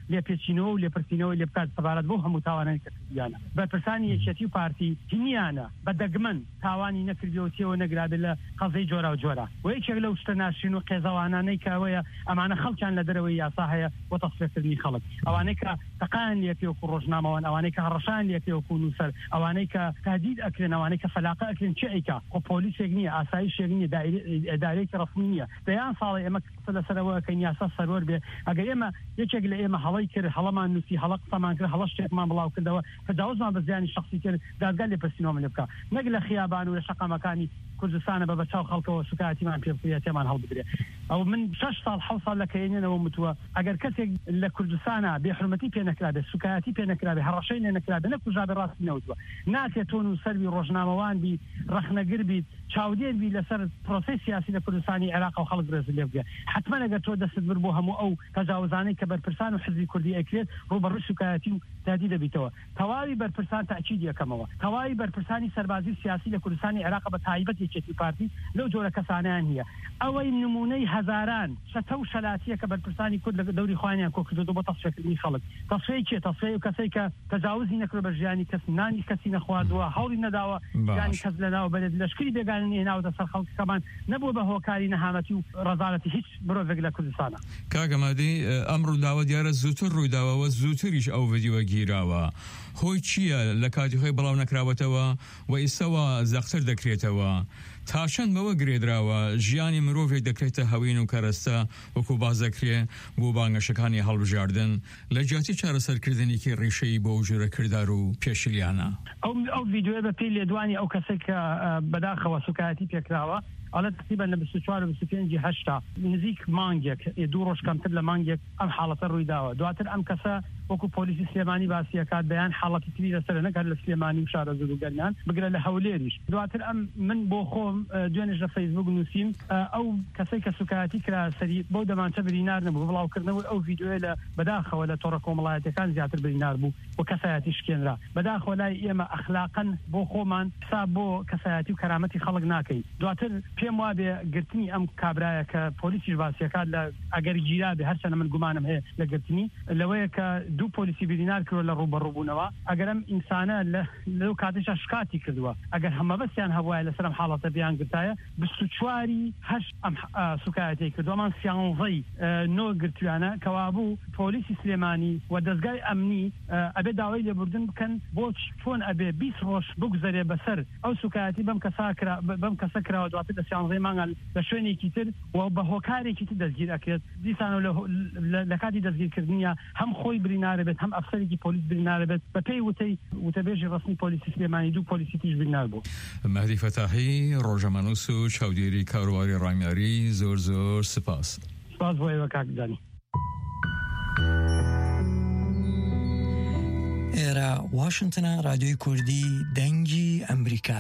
لێپێچینەوە و لێپرسینەوە لێ بکات سەبارەت بۆ هەموو تاوانانی کردیانە بەرپرسانی یەکێتی و پارتی هینیانە بەدەگمەن تاوانی نەکردیەوەتیەوە نەگرابێت لە قەزەی جۆرا و جۆرا و یەکێک لەو شتە ناشرین و قێزەوانانەی کەوەیە ئەمانە خەڵکیان لە دەرەوەی یاسا هەیە بۆ تەسفێکردنی خەڵک ئەوانەی کە تەقایان لێکێوەکو ڕۆژنامەوەن ئەوانەی کە هەڕەشان لێکێوەکو نووسەر ئەوانەی کە تهدید ئەکرێن ئەوانەی کە فەلاقە ئەکرێن چ ئەیکا خۆ پۆلیسێک نییە ئاسایشێک نییە ئیدارەیەکی ڕەسمی نییە دەیان ساڵی ئێمە لەسەرەوە ئەکەین یاسا سەرۆر بێ ئەگەر ئێمە یەکێک لە ئێمە هەڵی کرد هەڵەمان نووسی هەڵە قسەمان کرد هەڵە شتێکمان بڵاو کردەوە تەجاوزمان بە زیانی شخصی کرد دادگا لێپرسینەوەمان لێ بکات نەک لە خیابان و لە شەقەمەکانی کوردستانە بە بەچاو خەڵکەوە سوکاتیمان پێ بکرێت تێمان هەڵبدرێ ئەو من 6 ساڵ 7 ساڵ لە کەینێنەوە متووە ئەگەر کەسێک لە کوردستانە بێحرمەتی پێ نەکرابێ سوکاتی پێ نەکرابێ هەڕەشەی لێ نەکرابێ نەکوژابێ ڕاستی نەوتووە ناتێت تۆن و سەروی ڕۆژنامەوان بی ڕەخنەگر بیت چاودێر بی لەسەر پرۆسەی سیاسی لە کوردستانی عێراق و خەڵک برێز لێ بگێ حتما ئەگەر تۆ دەست بر بۆ هەموو ئەو تەجاوزانەی کە بەرپرسان و حزبی کوردی ئەکرێت ڕوبەڕووی سوکایەتی و تهدید دەبیتەوە تەواوی بەرپرسان تاکید یەکەمەوە تەواوی بەرپرسانی سەربازی سیاسی لە کوردستانی عێراق بە تایبەت یەکێتی پارتی لەو جۆرە کەسانیان هەیە ئەوەی نمونەی هەزاران شەتە و شەلاتیە کە بەرپرسانی کورد لە دەوری خوانیان کۆ کردو بۆ تەسفێکردنی خەڵک تەسفێی چێ تەسفێی و کەسەی کە تەجاوزی نەکرد بە ژیانی کەس نانی کەسی نەخواردووە هەوڵی نەداوە ژیانی کەس لەناو بەرێت لەشکری بێگاننی هێناوەتە سەر خەڵکەکەمان نەبووە بە هۆکاری نەهامەتی و ڕەزالەتی هیچ مرۆڤێک لە کوردستانە کاگەمادی ئەم ڕووداوە دیارە زووتر ڕوویداوەوە زووتریش ئەو ڤیدیۆ گیراوە هۆی چییە لە کاتی خۆی بڵاو نەکراوەتەوە و ئیسەوە زەختر دەکرێتەوە تا چەند بەوە گرێدراوە ژیانی مرۆڤێک دەکرێتە هەوین و کەرەستە وەکو بازەکرێ بۆ بانگەشەکانی هەڵبژاردن لە جیاتی چارەسەرکردنێکی ڕێشەی بۆ ژێرە کردار و پێشیلیانە ئەو ڤیدیۆ بە پێی لێدوانی ئەو کەسێک کە بەداخەوە سوکایەتی پێکراوە ئەڵە تقریبا لە 24 و 25 هەشتا نزیک مانگێک دوو ڕۆژ کەمتر لە مانگێک ئەم حاڵەتە ڕوویداوە دواتر ئەم کەسە وەکو پۆلیسی سلێمانی باسیەکات بەیان حاڵەتی تری لەسەر نەکات لە سلێمانی و شارە زەروگەرنان بگرە لە هەولێریش دواتر ئەم من بۆ خۆم دوێنێش لە فەیسبوک نووسیم ئەو کەسەی کە سوکایەتی کرا سەری بۆ دەمانچە بریندار نەبوو بڵاوکردنەوەی ئەو ڤیدیۆیە لە بەداخەوە لە تۆڕە کۆمەڵایەتەکان زیاتر بریندار بوو و کەسایەتی شکێنرا بەداخەوە لای ئێمە ئەخلاقەن بۆ خۆمان حساب بۆ کەسایەتی و کەرامەتی خەڵک ناکەین دواتر پێم وابێ گرتنی ئەم کابرایە کە پۆلیسیش باسیەکات لە ئەگەر گیرا بێ هەرچەنە من گومانم هەیە لە گرتنی لەوەیە کە دوو پۆلیسی بریندار کردوە لە ڕوبەڕووبوونەوە ئەگەر ئەم ئینسانە لەو کاتێشە شکاتی کردووە ئەگەر هەمەبەستیان هەبوایە لەسەر ئەم حاڵەتە بیان گرتایە 24 هەشت ئەم سوکایەتی کردوەمان سیانزەی نۆ گرتویانە کەوابوو پۆلیسی سلێمانی و دەستگای ئەمنی ئەبێ داوای لێبوردن بکەن بۆ چۆن ئەبێ 20 ڕۆژ بگوزەرێ بەسەر ئەو سوکایەتی بەم کەسە کراوە دواتر لە سیانزەی مانگان لە شوێنێکی تر و بە هۆکارێکی تر دەستگیر ئەکرێت دیسانە لە کاتی دەستگیرکردنیە هەم خۆی برینارە بێت هەم ئەفسەرێکی پۆلیس برینارە بێت بە پێی وتەبێژی ڕسمی پۆلیسی سلێمانی دوو پۆلیسی تیش برینار بوو مەهدی فەتاحی ڕۆژەمەنووس و چاودێری کاروباری ڕامیاری زۆر زۆر سپاس بۆ ئێوە کاکدانی ئێرە واشنگتنە رادیۆی کوردی دەنگی ئەمریکا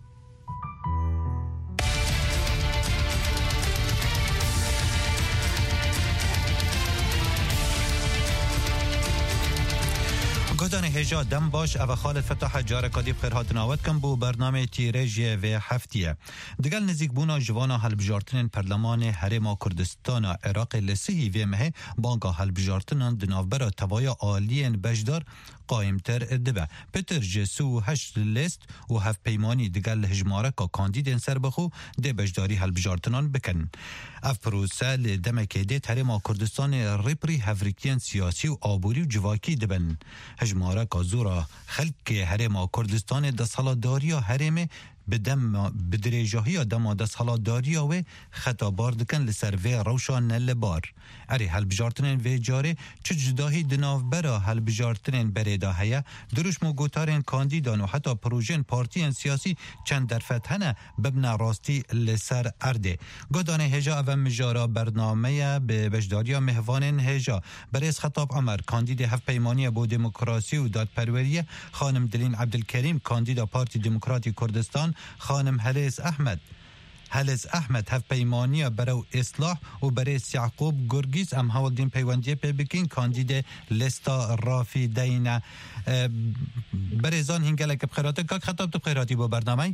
گودان هجا دم باش او خالد فتح جاره کادی بخیر هاتناوت کم بو برنامه تیرژی و هفتیه دگل نزیک بونا جوانا هلبجارتن پرلمان حرم کردستان عراق لسی و مه بانگا هلبجارتن دنافبر توای عالی بجدار قائمتر دبه پتر جسو هشت لیست و هفت پیمانی دگل هجماره که کاندیدین سر بخو ده بجداری هلبجارتنان بکن اف پروسه لدمکه ده حرم کردستان ریپری هفریکین سیاسی و آبوری و جواکی دبن هجماره که زورا خلق حرم کردستان ده سالاداری حرم بدرجهی دما دست حالاداری و خطابار دکن لسروی روشان لبار اری هلبجارتنین و جاره چه جداهی دناف برا هلبجارتنین بریده هیا دروش موگوتارین کاندیدان و حتی پروژین پارتین سیاسی چند درفت هنه ببنا راستی لسر ارده گدانه هجا و مجارا برنامه به بجداریا مهوانین هجا بریز خطاب عمر کاندید هفت پیمانی با دموکراسی و دادپروریه خانم دلین عبدالکریم کاندید پارتی دموکراتی کردستان خانم هلیز احمد هف پیمانی برای اصلاح و برای یعقوب گرگیز ام هول دین پیوندی بکین کاندید لستا رافی دین برای زان هنگلک بخیراته که خطاب تو بخیراتی با برنامه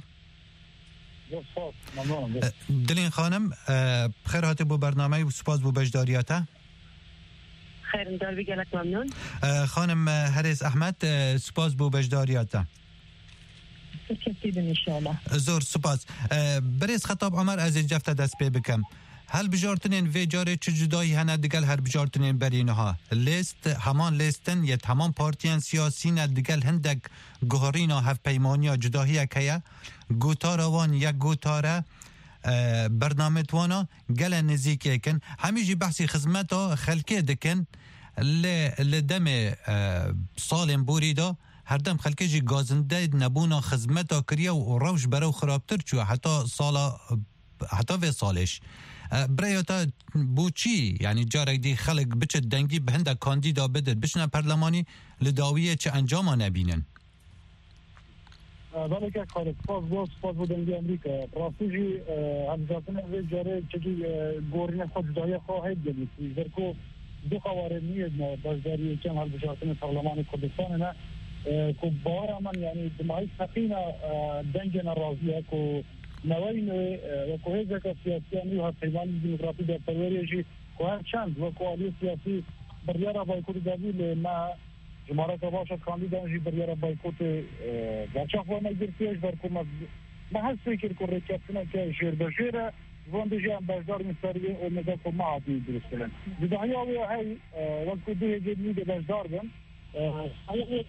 دلین خانم بخیراتی با برنامه و سپاس با بجداریاته خیر دار بگلک ممنون. خانم هریس احمد سپاس بو بجداریاتا. ان شاء الله. زور سپاس. بریز خطاب عمر از این جفت دست پی بکم. هل بجارتنین وی جاره چه جدایی هنه دیگل هر بجارتنین برینها لیست همان لیستن یت همان پارتیان سیاسی نه دیگل هندک گهرینا هف پیمانیا جداهی که گوتارا وان یا گوتاره برنامه توانا گل نزیک کن همیجی بحثی خدمتا خلکه دکن لدم سالم بوریدا هر دم خلکه جی گازنده نبونا خدمتا کریا و روش برو خرابتر چو حتی و سالش برایتا بوچی یعنی جارک دی خلق بچه دنگی به هنده کاندیدا بده بشنه پرلمانی لداویه چه انجام نبینن بله که خالد سپاس بودنگی امریکا راستی همزاتن اوی جاره چکی گورین خود جدایی خواهد گلید درکو دو خواره نیز بازداری کم هل بشارتن پرلمان کردستان نه که باور من یعنی دماغی سقینا دنگ نرازیه که نوعی و که هزک سیاسیانی و پیمان دموکراتی در پروریجی که هر چند و کوالی سیاسی بریاره بایکوت دابیل ما جمهورت باشد کاندیدانجی بریاره بایکوت برچاف و مجبورتیش برکو ما هست فکر که رکتنه که شیر بشیره وندجی هم بجدار مستری و نگاه که ما عادی درست کلن بدهی آوی های وقت دوی جدنی ده بجدار بن هایی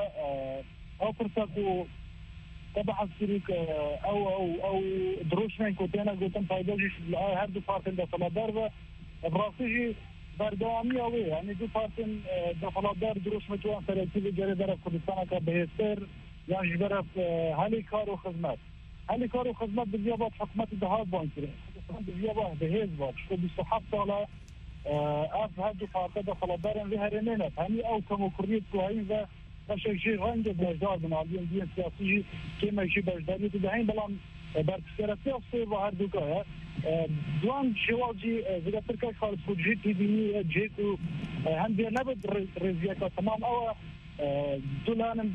او فرصت و طبعا سيريك او دروش من كوتانا قلتم فايدوجي هر دو بارتن دخل دار براسيجي بردوامي اوي يعني دو بارتن دخل دار دروش متوان ترتيب جري در كردستان کا بهتر يعني جبر هالي كارو خدمات بزيابات حكومه دهات بانكري بزيابات بهز بات شو بصحه طاله اف هادو بارتن دخل دار لهرنينه يعني او كمكريت كويسه شيء رنج بجدار من عاليين دين سياسي كما يجي بجداري تدهين بلان بركسيراتي أصير وهر دوكا دوان شواجي زي تركي خالص فوجي تديني جيكو هندي نبض رزيكا تمام أو دولان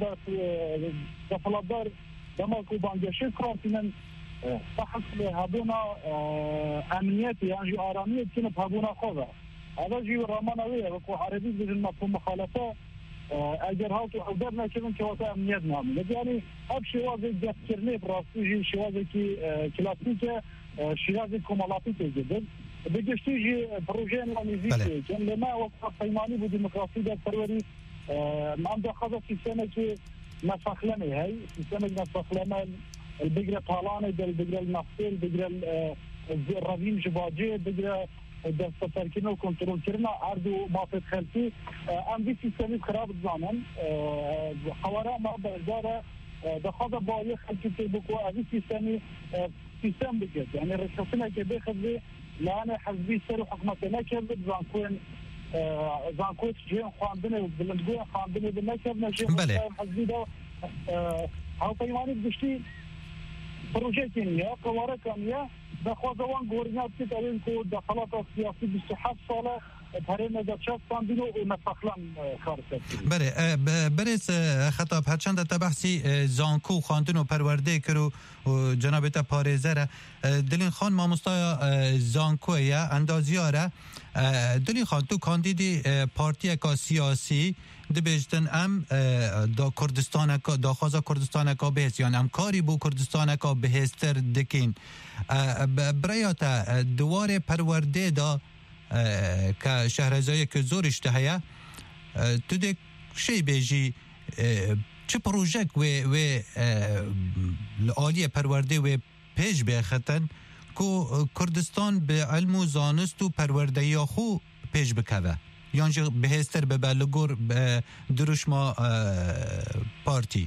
دفلادار دماغو بانجاشي كراتين بحث هابونا أمنيتي يعني آرامية كنا بهابونا خوضا هذا جي رامانوية وكو عربي بجن مفهوم مخالفة اگر ها تو او در نکنن که واسه امنیت نامید یعنی اب شوازی دفترنی براستی شوازی که کلاسیکه شیرازی کمالاتی تجدد بگشتی پروژه نامیزی که لما وقت پیمانی بود دموکراسی در پروری من داخل سیستمی که نفخلمه هی سیستمی نفخلمه بگره طالانه بگره النفسل بگره الروین جباجه بگره دست ترکیب و کنترل کردن اردو مافد خلقی اندی سیستمی خراب زنان خواره ما برداره دخواه با یه خلقی که بکو اوی سیستم بگید یعنی رشتنه که بخواه لانه حزبی سر و حکمت نکرد زانکوت جهن خواندنه و بلندگوی خواندنه بنکرد نجهن حزبی دا ها پیمانی بگشتی پروژه کنیه قواره کنیه دخوازوان گورنات که داریم که دخلات سیاسی 27 ساله پرین نزدشستان دینو و نفخلم کار کرد. بله برس خطاب هرچند تا بحثی زانکو خواندن و پرورده کرو جناب تا پارێزەرە دلین خان مامۆستای زانکۆیە ئەندازیارە دلین خان تو کاندیدی پارتیەکە سیاسی دەبێژتن ئەم داخوازە کوردستانەکە بەهێز یان ئەم کاری بۆ کوردستانەکە بەهێزتر دکەین برایاتە دوارێ پەروەردەیەدا کە شەهرەزایەکە زۆریشتە هەیە تو دێک شەی بێژی چه پروژه و عالی پرورده و پیش بخطن که کردستان به علم و زانست و پرورده یا خو پیش بکوه یعنی بهستر به بلگور دروشما پارتی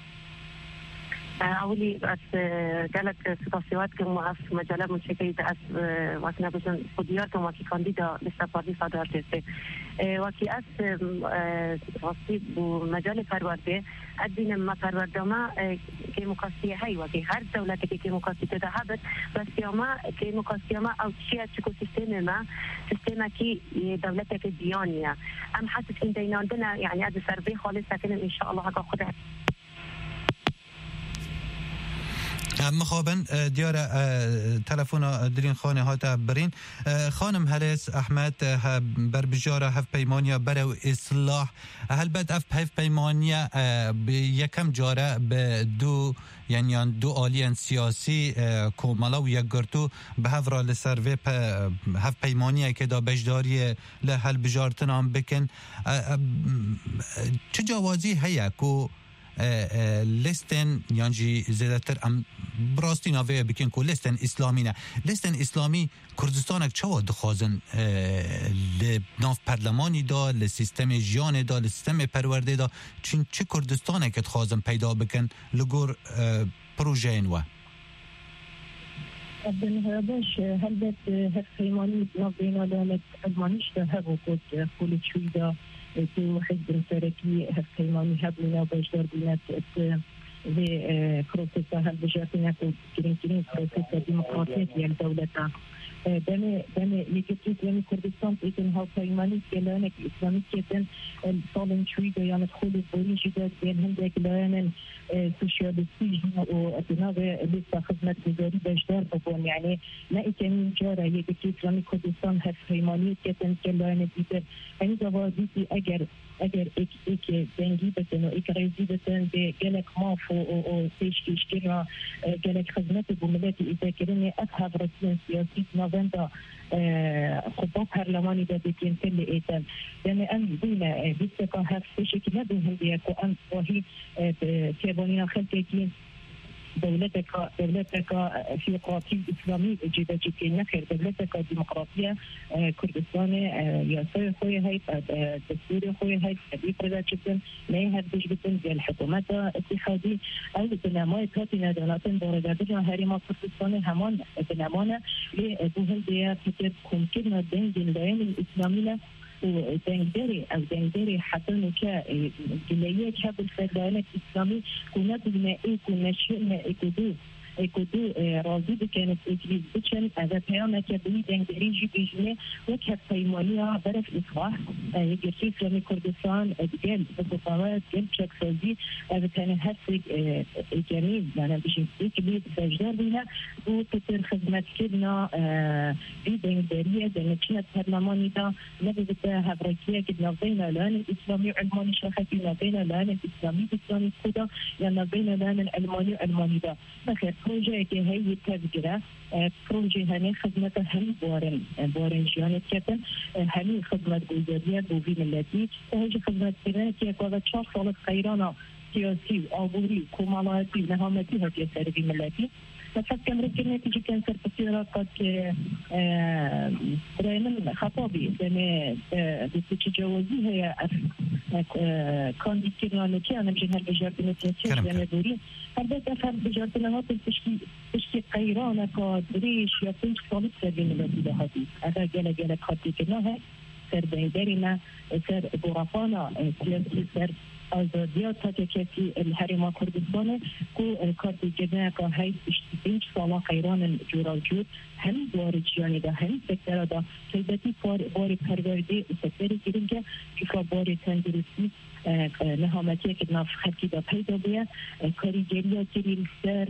أولي بس قالت ستاسيوات كم في مجالات مشكلة أس وكنا بجن خديار كم وكي كانديدا لسه بارتي صدر تسي وكي أس وصيب بمجال فرورده أدينا ما فرورده ما كمقاسية هاي وكي هر دولة كمقاسية تذهبت بس يوما كمقاسية ما أو شيء تكون سيستم كي دولتك الديانية أم حاسس إن دينا عندنا يعني هذا سربي خالص لكن إن شاء الله هكذا خدها مخابن دیار تلفن درین خانه ها تا برین خانم هرس احمد بر بجاره هف پیمانیا برو اصلاح هلبت هف پیمانیا به یکم جاره به دو یعنی دو آلیان سیاسی کومالا و یک گرتو به هف را لسر و هف پیمانیا که دا بجداری لحل بجارتن هم بکن چه جوازی هیا که لستن یعنی زیادتر ام براستی نوی بکن که لستن اسلامی نه لستن اسلامی کردستانک چوا دخوازن لناف پرلمانی دا لسیستم جیان دا لسیستم پرورده دا چه کردستانک دخوازن پیدا بکن لگور پروژه اینوه بالنهاية باش هل هف خيماني نظينا لانك أدمانيش هبو كود خولي شويدا تو حزب سركي هف خيماني هبلنا باش دار بينات في بروسيسا هل بجاتنا كرين بروسيسا ديمقراطية ديال دولتنا دم يكتب يعني كردستان إذن هاو خيماني كلانك إسلامي كتن صالن شويدا يعني دخول بوريش دا ديال هندك لانن سوشياليستي وأتناغ لسه خدمة وزاري بجدار ببون يعني لا إكامين جارة يكتب يعني كردستان هف خيماني كتن كلانك ديتر يعني دوازيتي اگر ایک دنگی بتن و ایک رئیسی بتن به گلک ماف و پیشکش کرا گلک خدمت بوملتی ایده کرنه اصحاب رسول سیاسی نواندا خطاب پرلمانی دا بکن کل ایتن یعنی ام دونه بیستکا هفت بشکل ندون هندیه که ام واهی تیبانینا خلقی دولتك في قواتي إسلامي جدا جدا نخير دولتك ديمقراطية كردستان ياسر خوي هاي دستور خوي هاي تبي فردا جدا لا يهدش جدا ديال الحكومات اتحادي أو تنامي كاتنا دولتين دورداتنا هريما كردستان همان تنامنا لبوهندية كتير ممكن دين العين الإسلامية ودنگداری حتی نکه گلیه که بالفعل اسلامی کنه بنای کنه شیء اکودو راضی بکنه اجریز بچن از پیام که بی دنگداری جی بیجنه و که پیمانیا برف اصلاح یکی اسلامی کردستان دیگر بسیطه دیگر چکسازی از کنه هست جمیل یعنی بیشتر که بجدار بینه و تطور خدمت کردنا بی دنگداری دنچینه پرلمانی دا نبوده هفرکیه که نبودن الان اسلامی علمانی شخصی نبودن الان اسلامی خدا یا نبودن الان علمانی دا بخیر پروژه که هی تذکره پروژه هنی خدمت هم بارن جیانت کردن هنی خدمت گذاریه بوی ملتی هنی خدمت کردن که اقوال 4 سال خیرانا سیاسی آبوری کمالاتی نهامتی هاتی سروی ملتی فكر مركز نتيجة كان سرطان قد رأينا خطابي لأن بتتجاوزي هي كانديديرنا أنا بجهة البجارة النسية لأن دوري هذا أفهم بجارة النهات تشكي قيرانا كدريش يا كل صالح سبين الذي هذه هذا جل خطي كناها سر بيدرنا سر غرفانا سياسي سر آزادیات تا که کسی الحرم کردستانه که کارت جدنه که هایی 25 سالا خیران جورالجود هم دوار جیانی ده هم سکتر ده سیدتی باری پرورده سکتری گرینگه که باری تندرستی نهامتی که ناف خلقی ده پیدا بیا کاریگریا کریل سر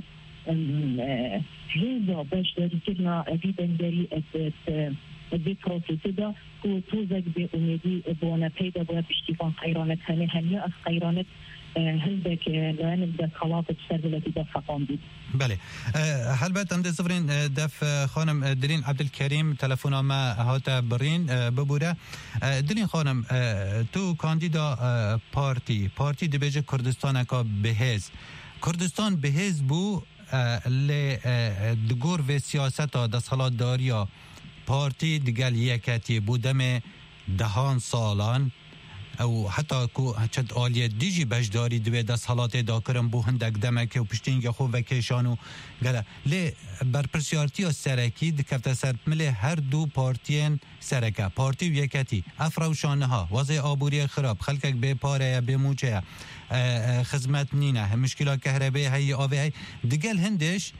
هیزا باشداری کرنا بیدنگری به پروسیسی دا که توزک به امیدی بوانا پیدا باید بشتیفان قیرانت همیه از قیرانت هلبك لأن بدأ خلاص تشتغل في دفع بید. بله هلبت ام دزفرین دف خانم درین عبدالکریم تلفن ما هاتا برین ببوده درین خانم تو کاندیدا پارتی دبیج کردستان که بهز کردستان بهز بو ل دگور و سیاست دستحالات داریا پارتی دیگر یکتی بودم دهان سالان او حتی کو چند آلیه دیجی بجداری دوی دست حالات داکرم بو هندک دمکه و پشتینگ خوب وکیشانو گله لی برپرسیارتی و سرکی دکفت سرپمل هر دو پارتین سرکه پارتی و یکتی افروشانه ها وضع آبوری خراب خلقک به پاره به موچه خدمت نینه مشکلات کهربایی هی آوی هی دگل هندش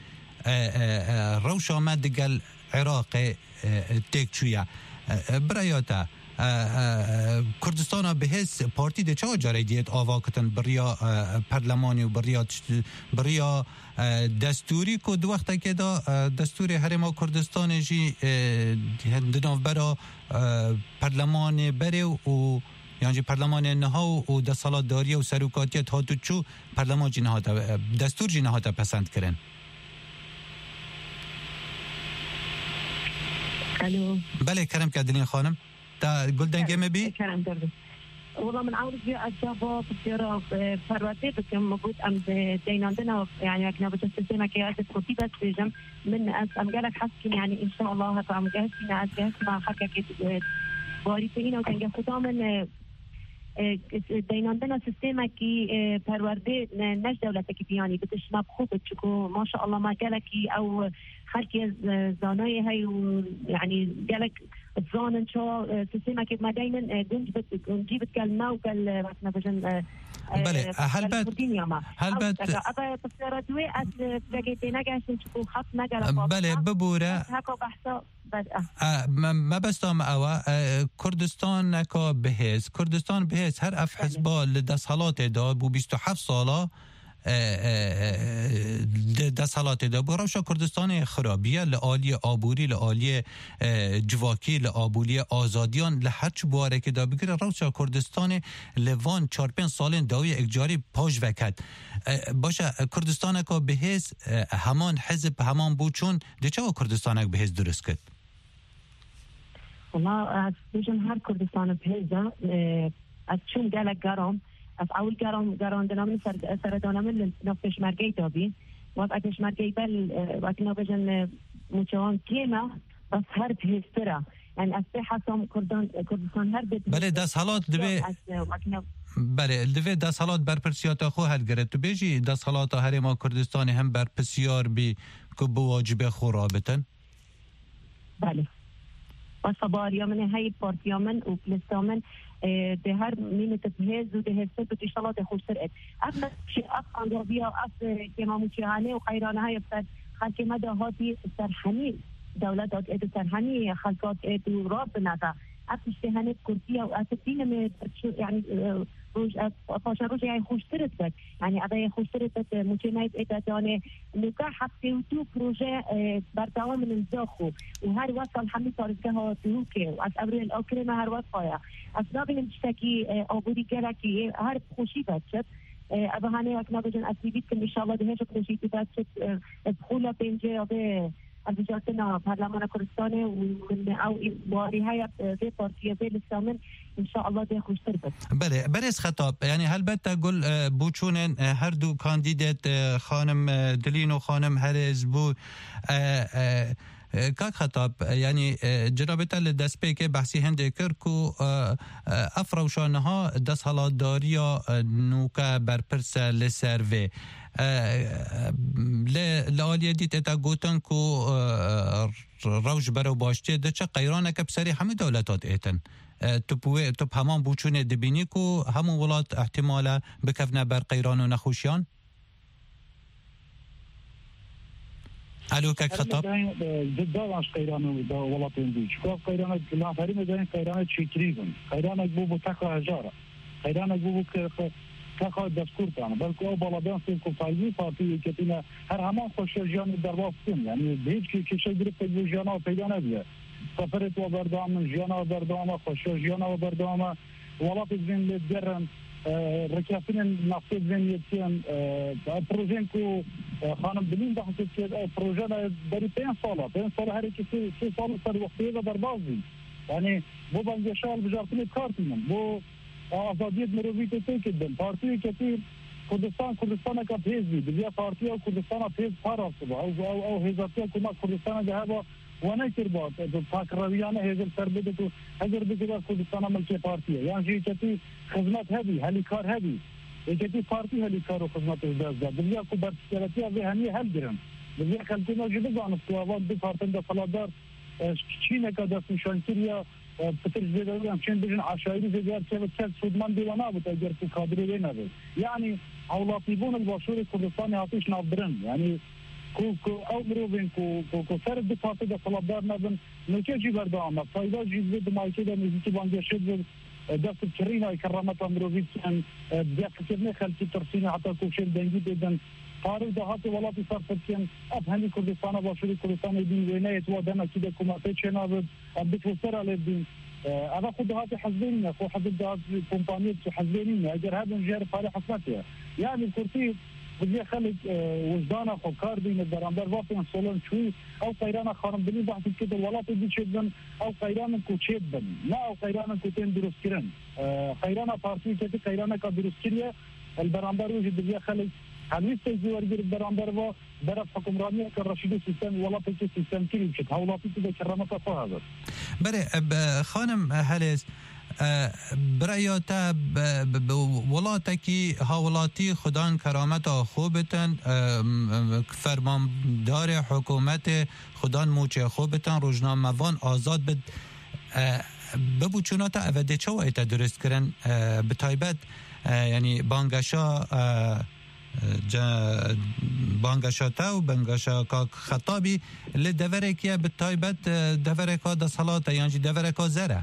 روش آمد دگل عراق تک چویه برایاتا کردستان بهز پارتی ده چه جاره دیت آوا کتن بریا پارلمانی و بریا دستوری که دو وقتا که دا دستور هرما کردستان جی دناف برا پارلمان بره و یعنی پارلمان نها و دستالات داری و سروکاتیت هاتو چو پارلمان جی نهاتا دستور جی نهاتا پسند کرن. الو بله کرم کردین خانم تا گلدنگه مبی کرم دردم والله من عاوز الجواب بسيارة فرواتي بس يوم موجود أم دين عندنا يعني احنا بتستلزم مكياج كوتي بس بيجم من أم قالك حسكين يعني إن شاء الله هتعم جاهزين جاهز مع حكاك واريتين وكان جاهزة من دين عندنا سيستم كي فرواتي نش دولة كيبياني بتش مبخوب تشكو ما شاء الله ما قالك أو خلك زاناي هاي يعني قالك زانن شو سيستم كيف ما دايما جنجي بتكلمه وكل مثلا بجن بله هل بعد أبا بصير دوي لقيتنا قاعدين نشوفوا خط نقل بله ببورة هكو بحثه ما بس تام أوا كردستان كا بهز كردستان بهز هر أف حزبا لدسالات دا بو 27 ساله دسالات دا بو روشا کردستان خرابیه لعالی آبوری لعالی جواکی لعابولی آزادیان لحرچ بواره که دا بگیره روشا کردستان لوان 4-5 سالین داوی اگجاری پاش وکد باشه کردستان که بهز همان حزب همان بو چون دیچه و کردستان که بهز درست کد والله از بجن هر کردستان بهزه از چون گلک گرام از اول گرام دنامن سردانامن نفش مرگی دابی وقت اتش مرگی بل وقت نبجن مچوان کیما بس هر بهستره يعني أصبح حسام كردستان هر بد بله دست حالات دبی بله دبی دست حالات بر پرسیات خو هر گرفت بیجی دست حالات هر ما کردستان هم بر پرسیار بی که بواجب خو رابطن بله وصباريا من هاي بارتيا من وبلستامن ده هر مين تبهز وده هسه بتشتغل ده خوش سرقت أما شيء أصلا ربيع أصلا كما مشيانه وخيرانه هاي بس خلك مدى هاتي سرحني دولة أد سرحني خلقات أد ورابنا تا أتشتهني كرسية وأتبين من يعني روج فاشل روج يعني خوش سرقت يعني أبى خوش سرقت مشينايت أتاني نكاح حتى وتو بروجة برتاوى من الزاخو وهر وصل حمي صارتها تروكي وأس أبريل الأكرة ما هر وصايا أسناب المشتكي أبودي كلاكي هر خوشي بتشت أبى هني أكنا بجن أسيبيت إن شاء الله ده هجوم خوشي بتشت بخولا بينجي أبى البجاتنا برلمان كردستان ومن أو باري هاي ذي بارتية ذي السامن إن شاء الله ده خوش تربط. بله برز خطاب يعني هل بتقول بوچونن هر دو کاندیدات خانم دلین و خانم هرز بو که خطاب یعنی جنابت دست به که بحثی هنده کرد که افروشانها دست حالات داریا نوکا برپرس لسروه لآلیه دیت اتا گوتن که روش برو باشته ده چه قیرانه که بسری همه دولتات ایتن تو همان بوچونه دبینی که همون ولات احتمالا بکفنه بر قیران و نخوشیان الو که خطاب داش قیران و ولاتین دی چون قیران لا فریم دارن قیران چیتریگن قیران بو تکا هزاره قیران بو که تکا دستور کنه بلکه او بالادان سیل کوفایی پارتی که تینا هر همان خوشجان در واقع یعنی هیچ کی چه گرفت جانا پیدا نمیاد سفرت و بردام جانا بردام خوشجان و بردام ولات زین درن رکافین نفت زنیتیم پروژه کو خانم دلین ده که پروژه داری 5 سال هر کی 3 سال سر وقتی و دربازی یعنی بو بنجشال بجارتنی کارتیم بو آزادی مرویت تکیدن پارتی که کردستان کا پیزی بیا پارتی و کردستان پیز پاراست او هزاتی کما کردستان جهبا ونکر باد تو فکریانه هزار سربده تو هزار بگذار کردستان ملک پارتی یعنی چی خدمت هدی هلیکار هدی یکی پارتی هلیکار و خدمت داد بیا کو برسیاتی و همی هل درن بیا خلتی موجود دانست تو آواد دو پارتن دفلادار چین کا دست نشانگیریا پتر زیادی همچنین بجن عشایری زیاد که بچه سودمان دیوانه بود اگر تو کادری نبود یعنی اولادیبون الباشور کردستان آتش نابرن یعنی او مروبين كو فرد بطاقه ده طلبات نبن نكجي بردامه فاذا جيد مايكي ده نزيتي بانجشد دست كرينا كرامه مروبين كان بياك كثير خلتي ترسينا حتى كوشين دنجي بدن قارب دهات ولاتي صرفتين افهمي كردستان باشوری کردستان دین وینایت و دم اكيد كوماتي چناب بتوسر على الدين انا خود هذه حزبين خو حزب هذه كومبانيات حزبين اجر هذا نجار فعل حسناتها يعني الكرسي بدي خلق وجدانا فكار بين الدرامبر وافين صولون شوي او قيرانا خارم بني بحث كده الولات دي شدن او قيرانا كوتشيبن لا او قيرانا كوتين دروسكرن قيرانا بارتي كده قيرانا كدروسكريا الدرامبر وجد بدي خلق هنوست زوارجر الدرامبر و درف حكمرانيه كرشيد سيستم ولات سيستم كريم شد هولاتي كده كرامه هذا بله خانم هلس برایاتا ولاتی هاولاتی خدان کرامت خوبتن فرماندار حکومت خدان موچه خوبتن روزنامه‌وان آزاد بد ببو چوناتا اوده چه وایتا درست کرن به تایبت یعنی بانگشاتا و بانگشا خطابی لدوره که به تایبت دوره که دا صلاة یعنی دوره که زره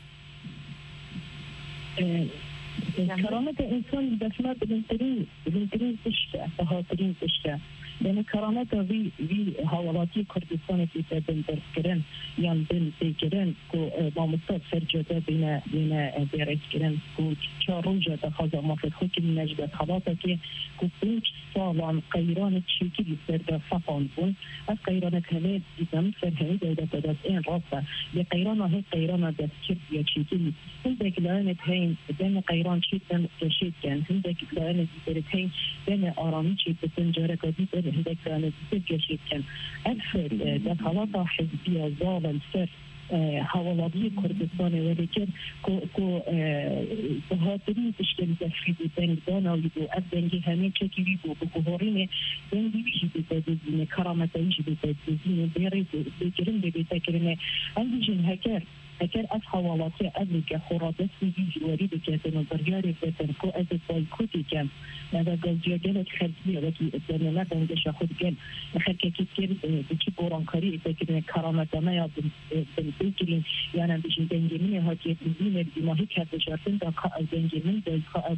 كرامة الإنسان دفنا بالانترين تشتى تهاترين تشتى لأن كرامته في هولاتي كردستان في تبين درسكرن يعني بين تيكرن كو مامستاد فرجة بين درسكرن كو شاروجة تخاذ ما في خوك من نجدة حالاتك كو بوش صالان قيران تشيكي يسرد فقان بون از قيران كهلات إذن فرهي دولة تدس إن راسة لقيران هي قيران دسكر يتشيكي هندك لعنت هين بين قيران شيطان تشيك كان هندك لعنت هين بين آرامي شيط بتنجارة كديد هندك لعنت تشيك كان أكثر دخلات حزبية ظالم سر حوالي كردستان ولكن كو بهاتري تشكل تفريد بنجدانا ويدو أبدنجي همين شكي ويدو بكهورين بنجي بيجي بتدزين كرامة يجي بتدزين بيريد بيجرين بيتكرين عندي جن هكر از حوالاتي أبلك خرابات في جواري بكاتن وبرجاري بكاتن كو أزد بايكوتي كان هذا قلجيا جالت خلفية وكي إدانا دنجش أخد كان خلقا كتير بكي بورانكاري إتاكرين كرامة ما بالبيكرين يعني بيجي دنجمين هاتي بزين بما هيك هذا جارتين دا قاء دنجمين دا قاء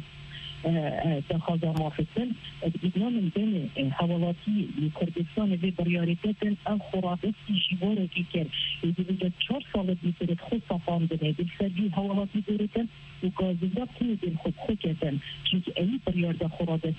تخاذ مافصل بإدمان من بين حوالاتي لكردستان في برياريتات أو خرافات جوارة كيكر إذا بجد 4 سالة بيصير خصة فاندنة بالفردي حوالاتي دورتان وكازدات كي بالخط خكتان چونك أي بريار خرافات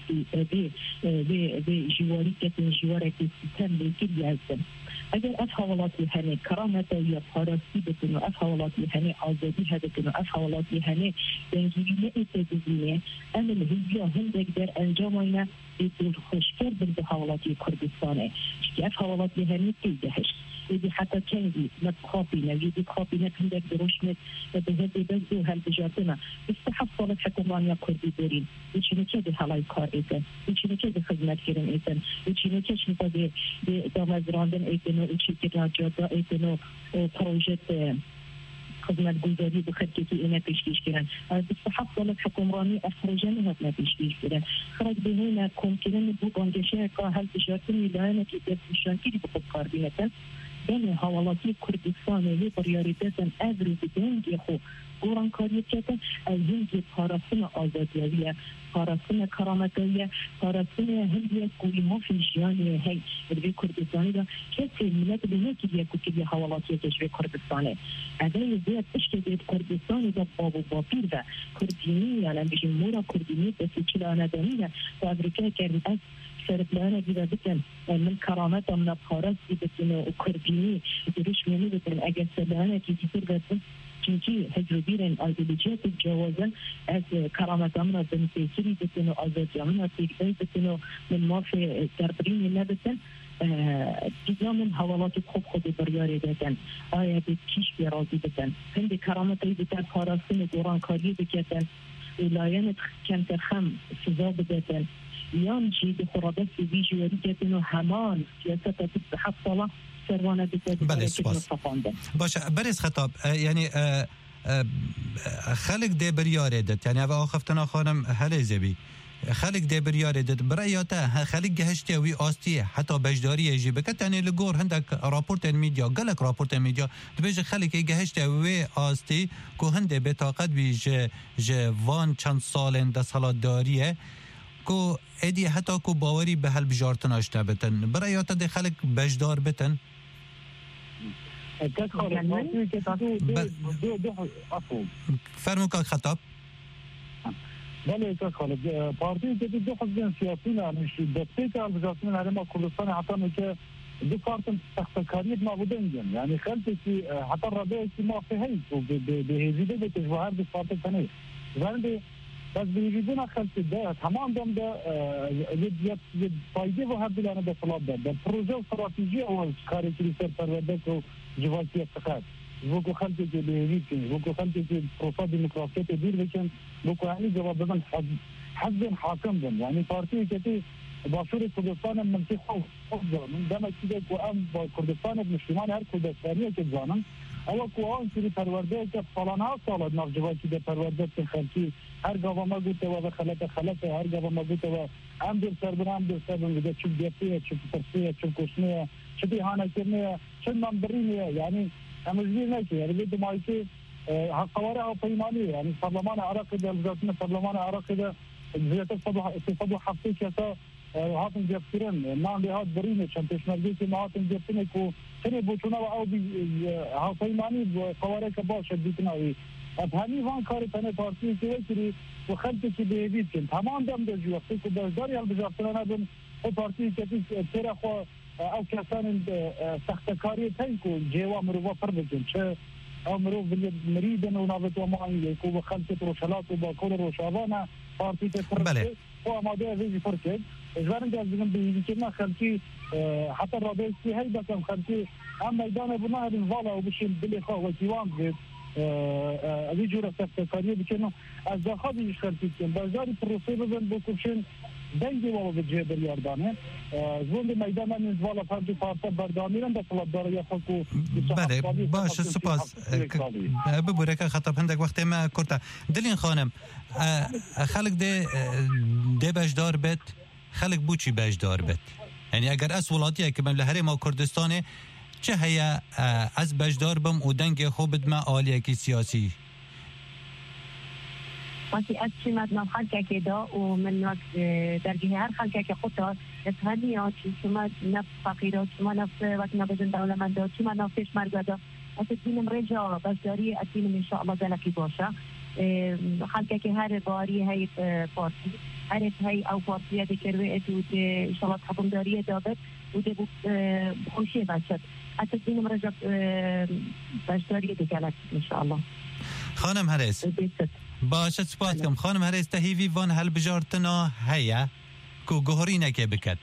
في جوارة كيستان لكل يعزم اگر از حوالاتی هنه کرامت یا پاراستی بکنو از حوالاتی هنه آزادی هدکنو از حوالاتی هنه دنگیری نئتدزینه امن هیزیا هندک در انجام اینا بیتون خوشکر بلد حوالاتی کردستانه چکی از حوالاتی هنه تیدهش ایدی حتی چنگی نبخابینه ویدی خابینه هندک دروشمت به هدی بزدو هل بجاتنا استحب صالت حکومانیا کردی دارین ایچینه که ده حلای کار ایتن ایچینه که ده خدمت کرن ایتن ایچینه که شنطا ده دامزراندن ایتن وشي كده جادا إنه بروجيت خدمة جزاري بخدمتي إنا بيشتيش كده بستحق ضلت حكومراني أخرجانها ما بيشتيش كده خرج بهنا كون كده نبوك عندشة كهل تجارتني لأنا كده بيشان كده بفكر بيها بين حوالاتي كردستان اللي برياريتاً أدري بدون يخو قران كاريكتا الهندي باراسنا آزادية باراسنا كرامتية باراسنا هندية كل ما في الجيان هاي اللي كردستاني ده كثير ملات بهنا كده كده حوالاتي تجري كردستاني هذا يزيد تشتغل كردستاني ده بابو بابير ده كرديني يعني بجمهورة كرديني بس كلا أنا دنيا فأمريكا كانت سربلانا جدا بكن من كرامتها من بخارستي بكن وكرديني دروش مني بكن أجل سربلانا كي كثير بس چونکی هجوبیرن آزادیت جوازن از کرامت امن بنفیسری بتن و آزادی امن تیگی بتن من مافی دربرین نبتن دیگر من حوالات خود بریاری دادن آیا به کیش بیرازی بتن هندی کرامتی بتن کاراسون دوران کاری بکتن ولایان کم ترخم سزا بدتن یان جید خرابت وی جواری کتن و همان سیاست بحث صلاح باشه برز خطاب یعنی خلق ده بریاره دت یعنی او خفتنا خانم هل زبی خلق ده بریاره ده برایاته خلق گهشتی وی آستی حتی بجداری جی بکتنی لگور هندک راپورت میدیا گلک راپورت میدیا دبیج خلق گهشتی وی آستی که هنده بطاقت بی وان چند سالن ده سالات داریه که ادی حتی که باوری به هل بجارتن آشته بتن برایاته ده خلق بجدار بتن فرمو که خطاب بله که خالد پارتی که دو حزب سیاسی نمیشه دسته که البجاسمین هرما کردستان حتی که دو کارتن تختکاری ما بودن یعنی خلطی که حتی رابطه که ما فهمی به هزیده به تجوهر به فارت کنه ولی بس بيجيبونا خلف ده تمام دم ده يد فايده وهذا اللي انا بطلب ده بروجه استراتيجيه او كاري كريسر پروردك جواسيه فقط بوكو خلفي که بيجيبين بوكو خلفي که پروسا ديمقراطيه تدير بكن بوكو يعني جواب بدن حزب حاكم دم يعني بارتي كتي باشور كردستان منطقه افضل من دم كده قام كردستان المسلمان هر كردستانيه كزانن اول کوان سری پرورده که سالانه سالات نقجوایی که پرورده که خلکی هر گاوا ما گوته و خلق هر گاوا ما گوته و هم در سربن بده چه دیپیه چه ترسیه چه کوشنیه چه دیهانه کرنیه چه منبرینیه یعنی امروزی نه که یعنی به مایه قواره او پیمانی یعنی پارلمان عراق ده وزارت پارلمان عراق ده زیادت اتفاق هفته که تا هاتن جفترن نام به هات برینه چند پشمرگی که ما هاتن جفتنه کو سری بوچونا و او ها پیمانی قواره که باشه دیتناوی افهمی وان کار تنه پارتی که وکری و خلطی که بیدید کن تمام دم در جواستی که بازداری هم بجافتنه ندن و پارتی که تیره خو او کسان سختکاری تایی که جیوا مروفا پر بکن چه او مروف مریدن و نابط و معنی که خلطی روشلات و با کل روشابانه پارتی که پر بکن و اماده ویزی پر کن اجوارن که از بگم بیدید که خلطی حتی رابطی هی بکم خلطی هم میدان بنا هدن والا و بشین بلی خواه و کیوان بید اوی جور سختکاری بکنو از داخل بیش خلطی کن بازاری پروسه بزن بکشن دنگی والا به جه بریاردانه زوند میدان من والا فرد پارتا بردامیرن به طلبدار یا خلقو بله باش سپاس ببوره که خطاب هندک وقتی ما کرده دلین خانم خلق ده بجدار بید خلق بوچی بجدار بید یعنی اگر از ولاتیه که من لحرم و کردستانه چه هیا از بجدار بم و دنگ خوبت ما آلیه کی سیاسی وقتی از چیمت نام خلقه که دا و من وقت درگیه هر خلقه که خودتا اتحادی ها چیما نفس فقیرات چیما نفس وقت نبزن دولمند ها چیما نفسش مرگه دا اتدینم رجا بجداری اتدینم انشاءالله دلکی باشه خلقه که هر باری های پارتی هر هی او پارتیه دکروه اتو انشاءالله تحکم داریه دابت و ده خوشی باشد اتدینم رجا بجداری دکلک انشاءالله خانم هرس باشد سپاس کم خانم هرس تهیوی وان هل بجارتنا هیا کو گهری نکه بکد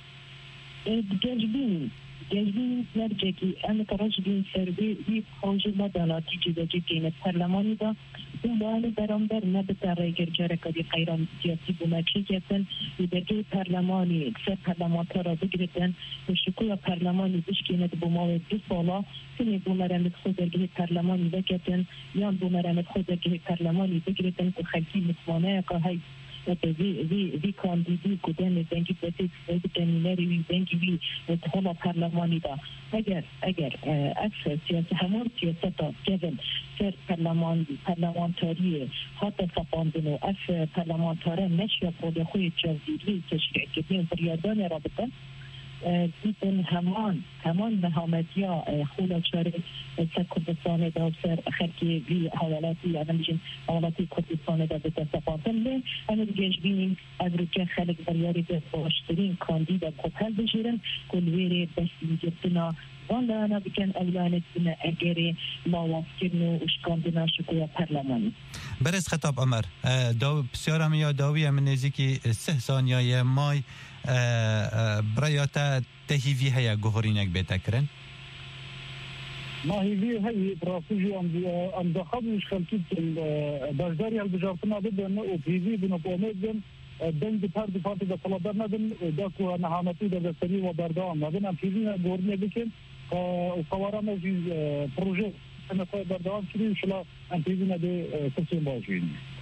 جلبین نرجکی انا ترجبین سربی بی خوش مدالاتی جداجی کینت پرلمانی دا اون باید برامبر نبتا رایگر جارکادی قیران سیاسی بومچی کتن و درگه پرلمانی سر پرلمانتا را بگردن و شکوی پرلمانی بشکیند بوماوی 2 سالا کنی بومرمت خود درگه پرلمانی بکتن یا بومرمت خود درگه پرلمانی بگردن که خلقی مطمانه که های وی کاندیدی کدن دنگی بسید دنینری وی دنگی وی اتحالا پرلمانی دا اگر اکثر سیاست همون سیاست ها کذن سر پرلمانتاری حتی فقاندن و اف پرلمانتاره نشیا خود خوی جوزیلی تشریع کردن بریادان رابطه دیدن همان نهامتیا خولا چاره سر کردستان دا سر خلقی بی حوالاتی یعنی میشین حوالاتی کردستان دا به تصفاتن لی اما دیگه بینیم از رو که خلق بریاری به باشترین کاندیدا کتل بجیرن کلویر بستی گرتنا وانا بکن اولانت بنا اگر مواقعنا اشکاندنا شکویا پرلمانی برس خطاب عمر دو بسیارم یا داوی من نزیکی 3 ثانیه مای برایاتا تهیوی هیا گوهرینک بیتا کرن ما هیوی هی براسوجی ام داخلش خلقی بجداری البجارتنا بدن و هیوی بنا امید بن دنگ پرد پارتی دا طلبدار ندن داکو نهامتی در دستری و بردام ندن ام هیوی گورنی بکن و قوارم از پروژه مثلا بردام کردیم شلا ام هیوی نده کسیم باشین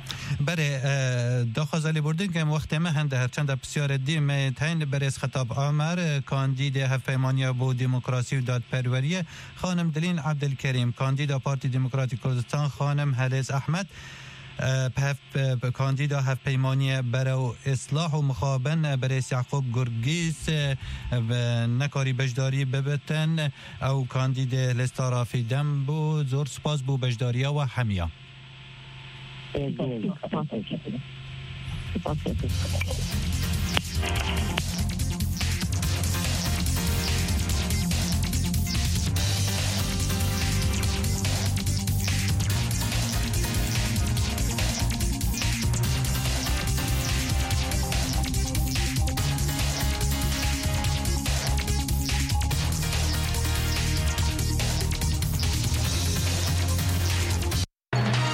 بره داخل بردن که وقت ما هنده هرچند بسیار دیم تاین برس خطاب آمر کاندید هفپیمانی بو دموکراسی و دادپروری خانم دلین عبدالکریم، کاندید پارتی دموکراتی کردستان خانم هلیز احمد، کاندیدا هفپیمانی برو اصلاح و مخابن برس یعقوب گرگیس نکاری بجداری ببتن او کاندید لستا رافیدم بو زور سپاس بو بجداریا و همیا.